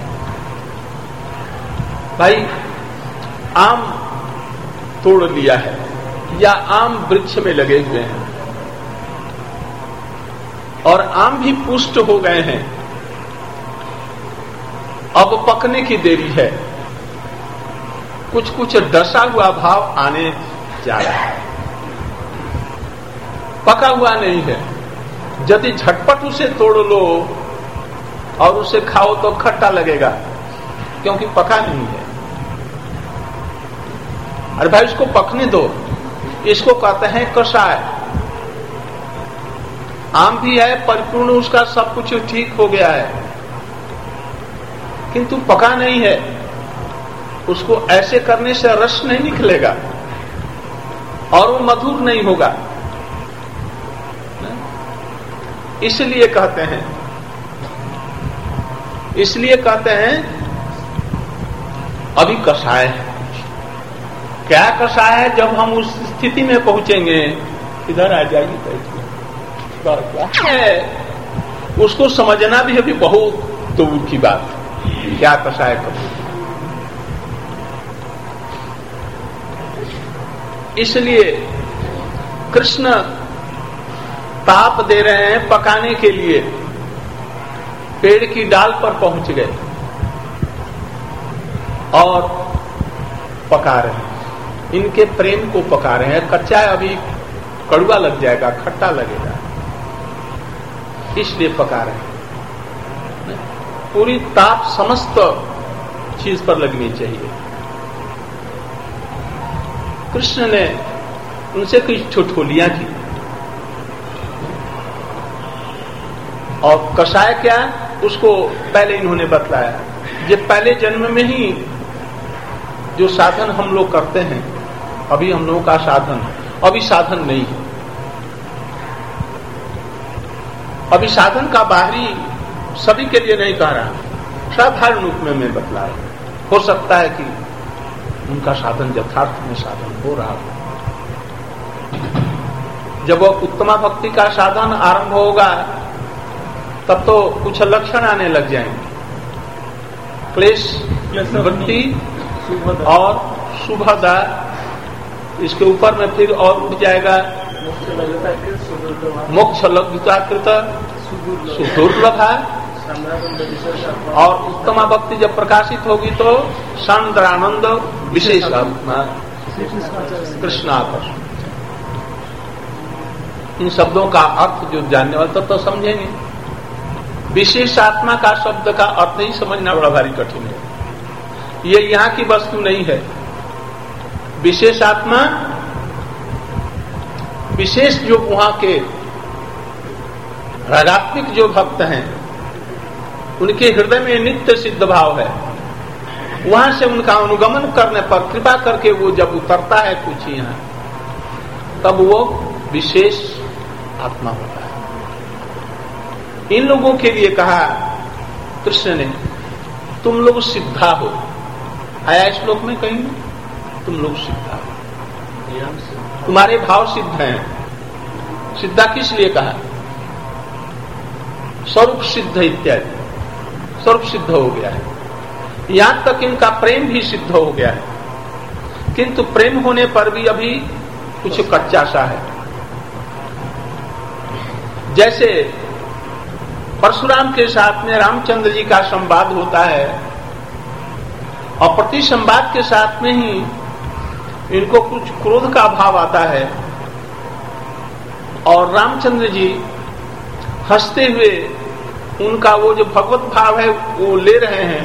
भाई आम तोड़ लिया है या आम वृक्ष में लगे हुए हैं और आम भी पुष्ट हो गए हैं, अब पकने की देरी है, कुछ कुछ डसा हुआ भाव आने जा रहा है। पका हुआ नहीं है। यदि झटपट उसे तोड़ लो और उसे खाओ तो खट्टा लगेगा, क्योंकि पका नहीं है। अरे भाई इसको पकने दो, इसको कहते हैं कषाय। आम भी है, परिपूर्ण उसका सब कुछ ठीक हो गया है, किंतु पका नहीं है। उसको ऐसे करने से रस नहीं निकलेगा और वो मधुर नहीं होगा। इसलिए कहते हैं इसलिए कहते हैं अभी कषाय है। क्या कषाय है? जब हम उस स्थिति में पहुंचेंगे, इधर आ जाइए, क्या है उसको समझना भी अभी बहुत दूर की बात है। क्या कषाय कब? इसलिए कृष्ण ताप दे रहे हैं पकाने के लिए। पेड़ की डाल पर पहुंच गए और पका रहे हैं, इनके प्रेम को पका रहे हैं। कच्चा अभी कड़वा लग जाएगा, खट्टा लगेगा, इसलिए पका रहे हैं। पूरी ताप समस्त चीज पर लगनी चाहिए। कृष्ण ने उनसे कुछ ठुठोलियां की। और कषाय क्या, उसको पहले इन्होंने बतलाया। ये पहले जन्म में ही जो साधन हम लोग करते हैं, अभी हम लोगों का साधन अभी साधन नहीं है। अभी साधन का बाहरी सभी के लिए नहीं कह रहा, साधारण रूप में मैं बतलाया। हो सकता है कि उनका साधन यथार्थ में साधन हो रहा हो। जब वो उत्तमा भक्ति का साधन आरंभ होगा तब तो कुछ लक्षण आने लग जाएंगे। क्लेश वृत्ति और शुभदा, इसके ऊपर में फिर और उठ जाएगा मोक्ष लब्धताकृत सुदुर्लभ। और उत्तमा भक्ति जब प्रकाशित होगी तो शांतरानंद विशेष कृष्णाकर्षण। इन शब्दों का अर्थ जो जानने वाले तो, तो समझेंगे। विशेष आत्मा का शब्द का अर्थ ही समझना बड़ा भारी कठिन है। ये यहाँ की वस्तु नहीं है। विशेष आत्मा, विशेष जो वहां के रागात्मिक जो भक्त हैं, उनके हृदय में नित्य सिद्ध भाव है। वहां से उनका अनुगमन करने पर कृपा करके वो जब उतरता है कुछ यहाँ, तब वो विशेष आत्मा होता है। इन लोगों के लिए कहा कृष्ण ने, तुम लोग सिद्धा हो। आया श्लोक में कहीं, तुम लोग सिद्धा हो, तुम्हारे भाव सिद्ध हैं। सिद्धा किस लिए कहा? स्वरूप सिद्ध इत्यादि, स्वरूप सिद्ध हो गया है। यहां तक इनका प्रेम भी सिद्ध हो गया है, किंतु प्रेम होने पर भी अभी कुछ कच्चा सा है। जैसे परशुराम के साथ में रामचंद्र जी का संवाद होता है और प्रति संवाद के साथ में ही इनको कुछ क्रोध का भाव आता है और रामचंद्र जी हंसते हुए उनका वो जो भगवत भाव है वो ले रहे हैं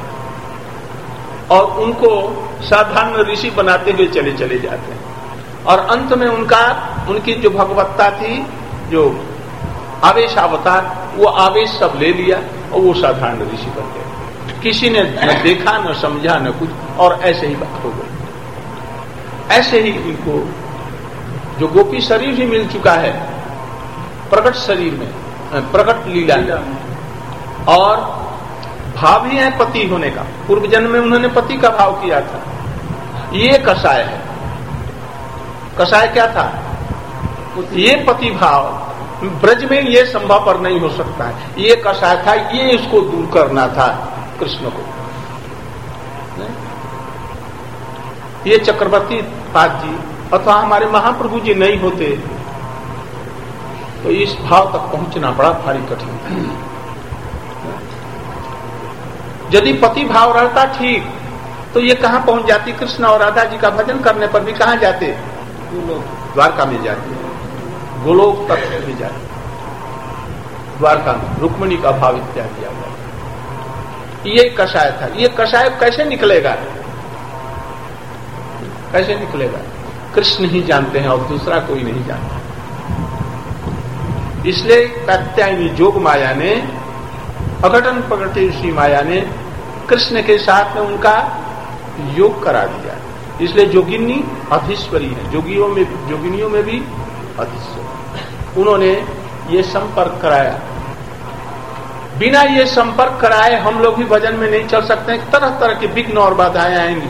और उनको साधारण ऋषि बनाते हुए चले चले जाते हैं। और अंत में उनका उनकी जो भगवत्ता थी, जो आवेश अवतार, वो आवेश सब ले लिया और वो साधारण ऋषि बन गए। किसी ने न देखा, न समझा, न कुछ, और ऐसे ही बात हो गई। ऐसे ही इनको जो गोपी शरीर भी मिल चुका है, प्रकट शरीर में, प्रकट लीला में, और भाव ही है पति होने का। पूर्व जन्म में उन्होंने पति का भाव किया था। ये कषाय है। कषाय क्या था? ये पति भाव ब्रज में ये संभव पर नहीं हो सकता है। ये कषाय था, ये इसको दूर करना था कृष्ण को। ये चक्रवर्ती पाद जी अथवा हमारे महाप्रभु जी नहीं होते तो इस भाव तक पहुंचना बड़ा भारी कठिन था। यदि पति भाव रहता ठीक, तो ये कहां पहुंच जाती? कृष्ण और राधा जी का भजन करने पर भी कहां जाते? द्वारका में जाते। गोलोक तक ले जाए, द्वारका में रुक्मिणी का भाव इत्याग किया गया। ये कषाय था। ये कषाय कैसे निकलेगा, कैसे निकलेगा? कृष्ण ही जानते हैं और दूसरा कोई नहीं जानता। इसलिए कात्यायनी जोग माया ने, अघटन प्रगति ऋषि माया ने कृष्ण के साथ में उनका योग करा दिया। इसलिए जोगिनी अधीश्वरी है, जोगियों में, जोगिनियों में भी अधीश्वरी। उन्होंने ये संपर्क कराया। बिना ये संपर्क कराए हम लोग भी भजन में नहीं चल सकते। तरह तरह की विघ्न और बाधाएं आएंगी।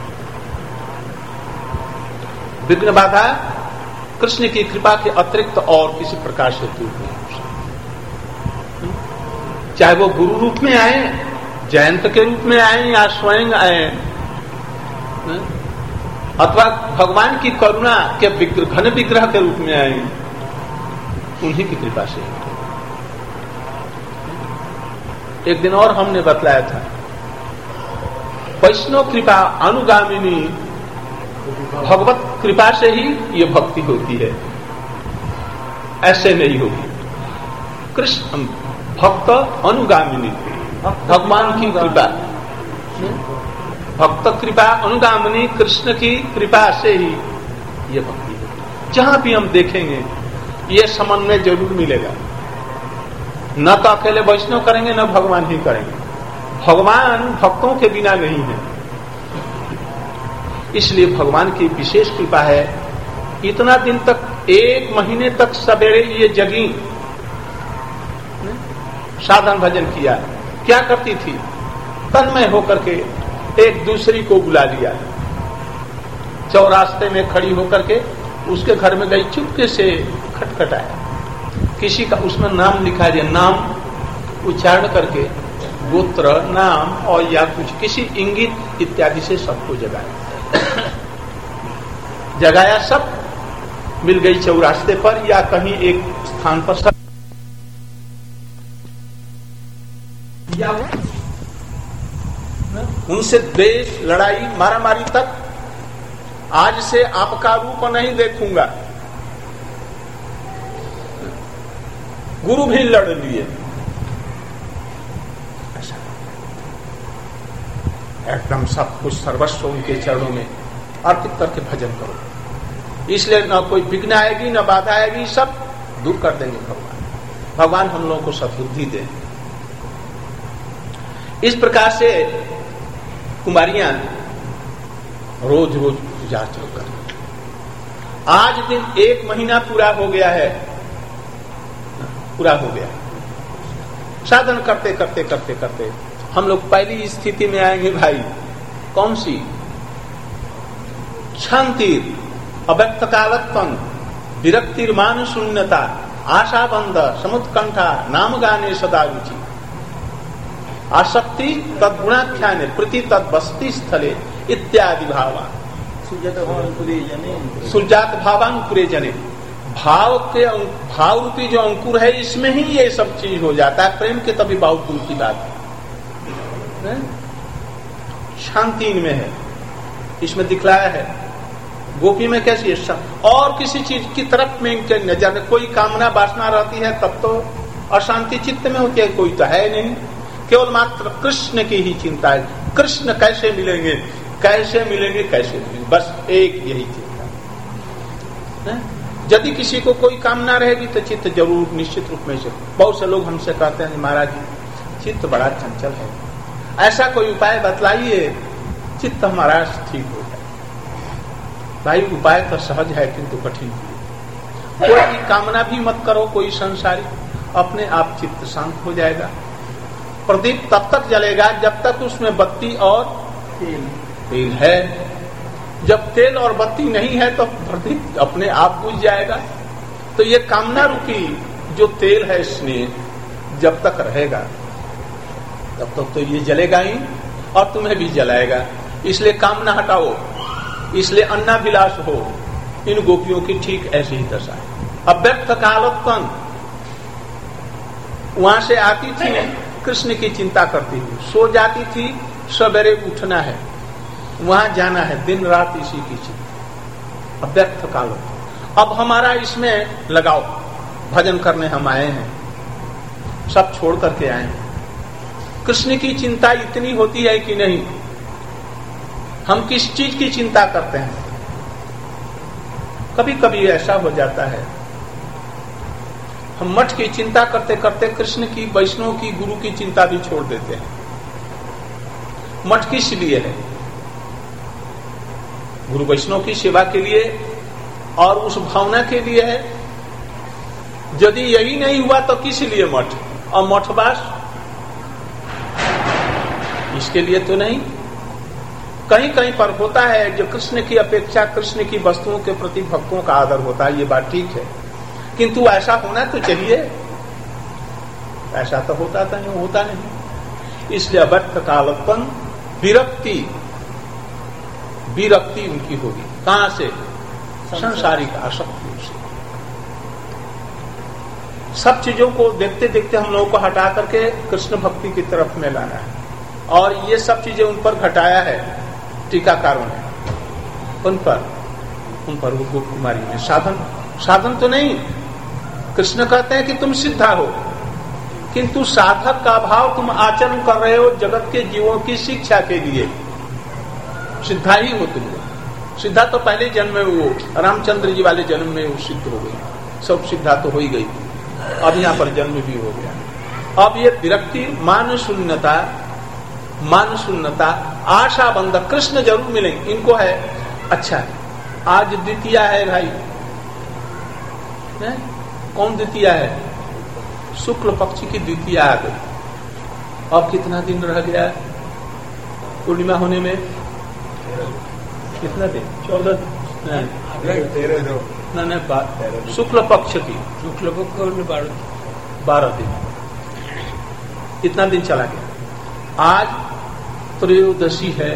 विघ्न बाधा कृष्ण की कृपा के अतिरिक्त और किसी प्रकार से दूर नहीं हो सकती। चाहे वो गुरु रूप में आए, जयंत के रूप में आए या स्वयं आए, अथवा भगवान की करुणा के घन विग्रह के रूप में आए, उन्हीं की कृपा से। एक दिन और हमने बतलाया था, वैष्णव कृपा अनुगामिनी, भगवत कृपा से ही ये भक्ति होती है, ऐसे नहीं होगी। कृष्ण भक्त अनुगामिनी, भगवान की कृपा, भक्त कृपा अनुगामिनी, कृष्ण की कृपा से ही ये भक्ति होगी। जहां भी हम देखेंगे ये समन्वय जरूर मिलेगा। न तो अकेले वैष्णव करेंगे, न भगवान ही करेंगे। भगवान भक्तों के बिना नहीं है। इसलिए भगवान की विशेष कृपा है। इतना दिन तक, एक महीने तक सवेरे ये जगी, साधन भजन किया। क्या करती थी? तन्मय होकर के एक दूसरी को बुला लिया, चौरास्ते में खड़ी होकर के उसके घर में गई, चुपके से खटखटाया, किसी का उसमें नाम लिखा दिया, नाम उच्चारण करके, गोत्र, नाम और या कुछ किसी इंगित इत्यादि से सबको जगाया। जगाया, सब मिल गई चौरास्ते पर या कहीं एक स्थान पर। सब उनसे द्वेष, लड़ाई, मारामारी तक, आज से आपका रूप नहीं देखूंगा। गुरु भी लड़ लिए। ऐसा एकदम सब कुछ सर्वस्व उनके चरणों में अर्पित करके भजन करो। इसलिए न कोई विघ्न आएगी, न बाधा आएगी, सब दूर कर देंगे भगवान। भगवान हम लोगों को सद्बुद्धि दे। इस प्रकार से कुमारियां रोज रोज पूजा अर्चना कर। आज दिन एक महीना पूरा हो गया है, पूरा हो गया। साधन करते करते करते करते हम लोग पहली स्थिति में आएंगे भाई। कौन सी? शांति, अव्यक्त कालत्वं, विरक्तिर्मान शून्यता, आशाबंध, समुत्कंठा, नाम गाने सदा रुचि, आसक्ति तद्गुणाख्याने, प्रति तद्वस्ति स्थले इत्यादि भावा। सुजात भावांकुरे जने, भाव के भाव रूपी जो अंकुर है, इसमें ही ये सब चीज हो जाता है। प्रेम के तभी बहुत दूर की बात है। शांति इनमें है, इसमें दिखलाया है। गोपी में कैसी है? और किसी चीज की तरफ में नजर, कोई कामना वासना रहती है तब तो अशांति चित्त में होती है, कोई तो है नहीं। केवल मात्र कृष्ण की ही चिंता है। कृष्ण कैसे मिलेंगे, कैसे मिलेंगे, कैसे मिलेंगे, बस एक यही चिंता है। यदि किसी को कोई कामना रहेगी तो चित्त जरूर निश्चित रूप में से। बहुत से लोग हमसे कहते हैं महाराज जी चित्त बड़ा चंचल है, ऐसा कोई उपाय बतलाइए चित्त हमारा ठीक हो जाए। भाई उपाय तो सहज है किंतु कठिन है। कोई कामना भी मत करो, कोई संसारी, अपने आप चित्त शांत हो जाएगा। प्रदीप तब तक जलेगा जब तक उसमें बत्ती और तेल है। जब तेल और बत्ती नहीं है तो प्रदीप अपने आप बुझ जाएगा। तो ये कामना रूपी जो तेल है स्नेह जब तक रहेगा तब तक तो, तो ये जलेगा ही और तुम्हें भी जलाएगा। इसलिए कामना हटाओ, इसलिए अन्नाभिलाष हो। इन गोपियों की ठीक ऐसी ही दशा है। अव्यक्त कालोत्पन्न, वहां से आती थी कृष्ण की चिंता करती थी, सो जाती थी, सवेरे उठना है, वहां जाना है, दिन रात इसी की चिंता। अव्यक्त कालोत्पन्न। अब हमारा इसमें लगाओ, भजन करने हम आए हैं, सब छोड़ करके आए हैं। कृष्ण की चिंता इतनी होती है कि नहीं? हम किस चीज की चिंता करते हैं? कभी कभी ऐसा हो जाता है हम मठ की चिंता करते करते कृष्ण की, वैष्णव की, गुरु की चिंता भी छोड़ देते हैं। मठ किस लिए है? गुरु वैष्णव की सेवा के लिए और उस भावना के लिए है। यदि यही नहीं हुआ तो किस लिए मठ और मठवास? इसके लिए तो नहीं। कहीं कहीं पर होता है जो कृष्ण की अपेक्षा कृष्ण की वस्तुओं के प्रति भक्तों का आदर होता है, ये बात ठीक है, किंतु ऐसा होना तो चाहिए। ऐसा तो होता था नहीं, होता नहीं। इसलिए व्यर्थ कालपन, विरक्ति विरक्ति उनकी होगी। कहां से? सांसारिक आसक्ति से। सब चीजों को देखते देखते हम लोगों को हटा करके कृष्ण भक्ति की तरफ में लाना है, और ये सब चीजें उन पर घटाया है टीकाकारों ने, उन पर उन पर वो गोप कुमारी में साधन साधन तो नहीं। कृष्ण कहते हैं कि तुम सिद्धा हो, किंतु साधक का भाव तुम आचरण कर रहे हो जगत के जीवों की शिक्षा के लिए। सिद्धा ही हो तुम। सिद्धा तो पहले जन्म में वो रामचंद्र जी वाले जन्म में वो सिद्ध हो गई, सब सिद्धा तो हो ही गई। अब यहाँ पर जन्म भी हो गया। अब ये विरक्ति, मान शून्यता, मान शून्यता, आशा बंध, कृष्ण जरूर मिलेंगे, इनको है। अच्छा, आज द्वितीया है भाई, है? कौन द्वितीया है? शुक्ल पक्ष की द्वितीया आ गई। अब कितना दिन रह गया पूर्णिमा होने में? कितना दिन? चौदह तेरह दो ना ना शुक्ल पक्ष की, शुक्ल पक्ष बारह बारह दिन, इतना दिन चला गया। आज त्रयोदशी है।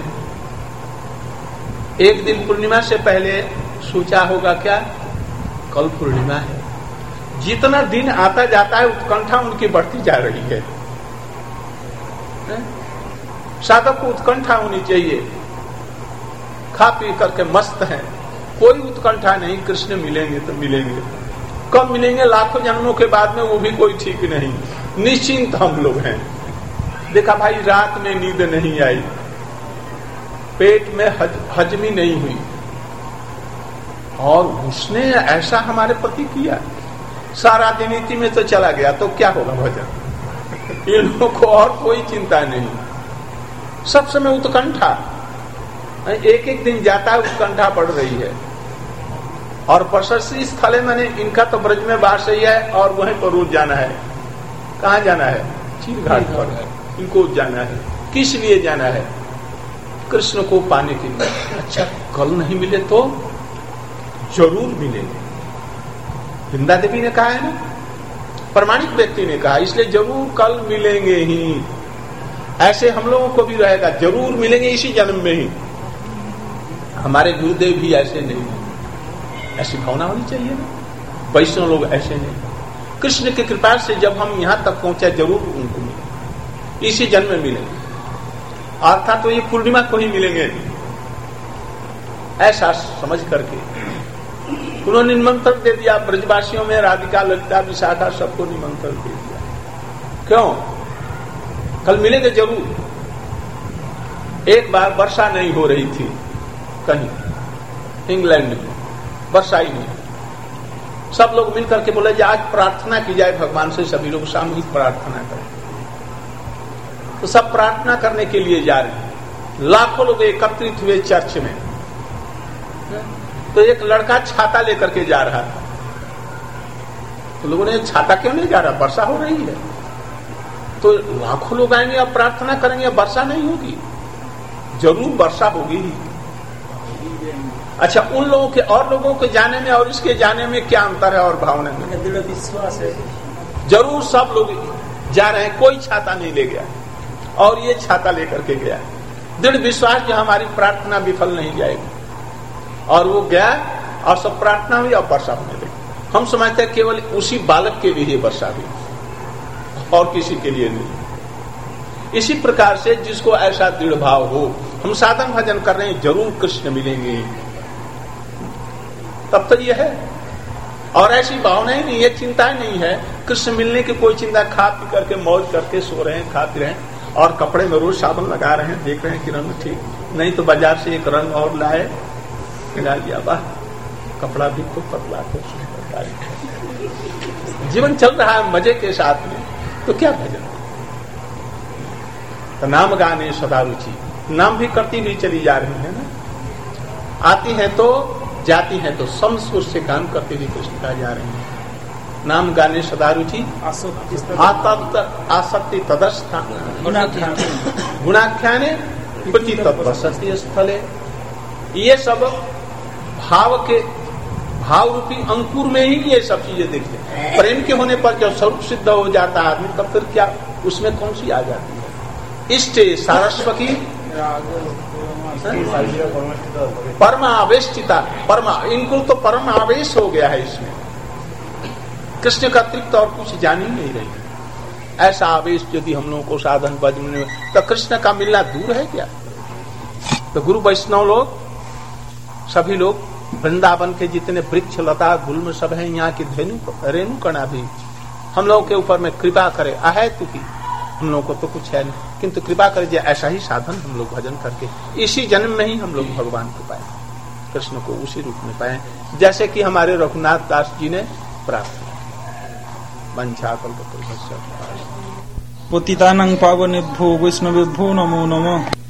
एक दिन पूर्णिमा से पहले सोचा होगा क्या कल पूर्णिमा है। जितना दिन आता जाता है उत्कंठा उनकी बढ़ती जा रही है। साधक को उत्कंठा होनी चाहिए। खा पी करके मस्त हैं, कोई उत्कंठा नहीं। कृष्ण मिलेंगे तो मिलेंगे, कब मिलेंगे? लाखों जन्मों के बाद में, वो भी कोई ठीक नहीं। निश्चिंत हम लोग हैं। देखा भाई, रात में नींद नहीं आई, पेट में हज, हजमी नहीं हुई, और उसने ऐसा हमारे प्रति किया। सारा दिन इसी में तो चला गया, तो क्या होगा भजन? इन लोगों को और कोई चिंता नहीं, सब समय उत्कंठा। एक एक दिन जाता है उत्कंठा बढ़ रही है। और प्रशस्ति स्थल मैंने इनका तो ब्रज में वास ही है, और वहीं पर रोज जाना है। कहाँ जाना है? चीर घाट पर इनको जाना है। किस लिए जाना है? कृष्ण को पाने के लिए। अच्छा, कल नहीं मिले तो जरूर मिलेंगे। वृंदा देवी ने कहा है ना, प्रमाणिक व्यक्ति ने कहा, इसलिए जरूर कल मिलेंगे ही। ऐसे हम लोगों को भी रहेगा, जरूर मिलेंगे इसी जन्म में ही। हमारे गुरुदेव भी ऐसे नहीं, ऐसी भावना होनी चाहिए ना। वैष्णव लोग ऐसे नहीं। कृष्ण की कृपा से जब हम यहां तक पहुंचे, जरूर उनको मिले, इसी जन्म में मिलेंगे। अर्थात तो ये पूर्णिमा को ही मिलेंगे, ऐसा समझ करके उन्होंने निमंत्रण दे दिया। ब्रजवासियों में राधिका, ललिता, विशाखा सबको निमंत्रण दे दिया। क्यों? कल मिलेंगे जरूर। एक बार वर्षा नहीं हो रही थी कहीं, इंग्लैंड में वर्षा ही नहीं। सब लोग मिलकर के बोले आज प्रार्थना की जाए भगवान से, सभी लोग सामूहिक प्रार्थना करें। तो सब प्रार्थना करने के लिए जा रहे हैं। लाखों लोग एकत्रित हुए चर्च में। तो एक लड़का छाता लेकर के जा रहा था। तो लोगों ने, छाता क्यों नहीं जा रहा? वर्षा हो रही है। तो लाखों लोग आएंगे, अब प्रार्थना करेंगे, अब वर्षा नहीं होगी? जरूर वर्षा होगी। अच्छा, उन लोगों के और लोगों के जाने में और इसके जाने में क्या अंतर है? और भावना में दृढ़ विश्वास है। जरूर सब लोग जा रहे हैं, कोई छाता नहीं ले गया, और ये छाता लेकर के गया। दृढ़ विश्वास कि हमारी प्रार्थना विफल नहीं जाएगी। और वो गया और सब प्रार्थना हुई और वर्षा होने लगी। हम समझते हैं केवल उसी बालक के लिए वर्षा हुई, और किसी के लिए नहीं। इसी प्रकार से जिसको ऐसा दृढ़ भाव हो, हम साधन भजन कर रहे हैं, जरूर कृष्ण मिलेंगे, तब तो यह है। और ऐसी भावनाएं नहीं है, चिंता नहीं है, कृष्ण मिलने की कोई चिंता, खा पी करके मौज करके सो रहे हैं, खा पी रहे हैं और कपड़े में रोज साबुन लगा रहे हैं, देख रहे हैं कि रंग ठीक, नहीं तो बाजार से एक रंग और लाए, मिला लिया, वाह कपड़ा भी खूब पतला खूब, जीवन चल रहा है मजे के साथ में, तो क्या भजन। तो नाम गाने सदा रुचि, नाम भी करती हुई चली जा रही है ना, आती है तो जाती है तो सम सुर से गान करते हुए कृष्ण का जा रहे हैं। नाम गाने सदा रुचि, आसक्ति तदस्थान, गुणाख्याने प्रति तत्वसति स्थले, ये सब भाव के भाव रूपी अंकुर में ही ये सब चीजें देखते हैं। प्रेम के होने पर जब स्वरूप सिद्ध हो जाता है आदमी, तब फिर क्या उसमें कौन सी आ जाती है। इष्टे सारस्वती परम आवेशिता, परमा इनको तो परम आवेश हो गया है इसमें, कृष्ण का अतिरिक्त और कुछ जान ही नहीं रही। ऐसा आवेश यदि हम लोगों को साधन भजन में, तो कृष्ण का मिलना दूर है क्या। तो गुरु वैष्णव लोग सभी लोग, वृंदावन के जितने वृक्ष लता गुल्म सब है, यहाँ की धेनु रेणु कणा भी हम लोगों के ऊपर में कृपा करे, आहे तू की, हम लोगों को तो कुछ है नहीं, किंतु कृपा कर दिया, ऐसा ही साधन हम लोग भजन करके इसी जन्म में ही हम लोग भगवान को पाए, कृष्ण को उसी रूप में पाए, जैसे कि हमारे रघुनाथ दास जी ने प्राप्त किया। वंशाकल्पतरुभ्यश्च पतितानां पावनेभ्यो वैष्णवेभ्यो नमो नमः।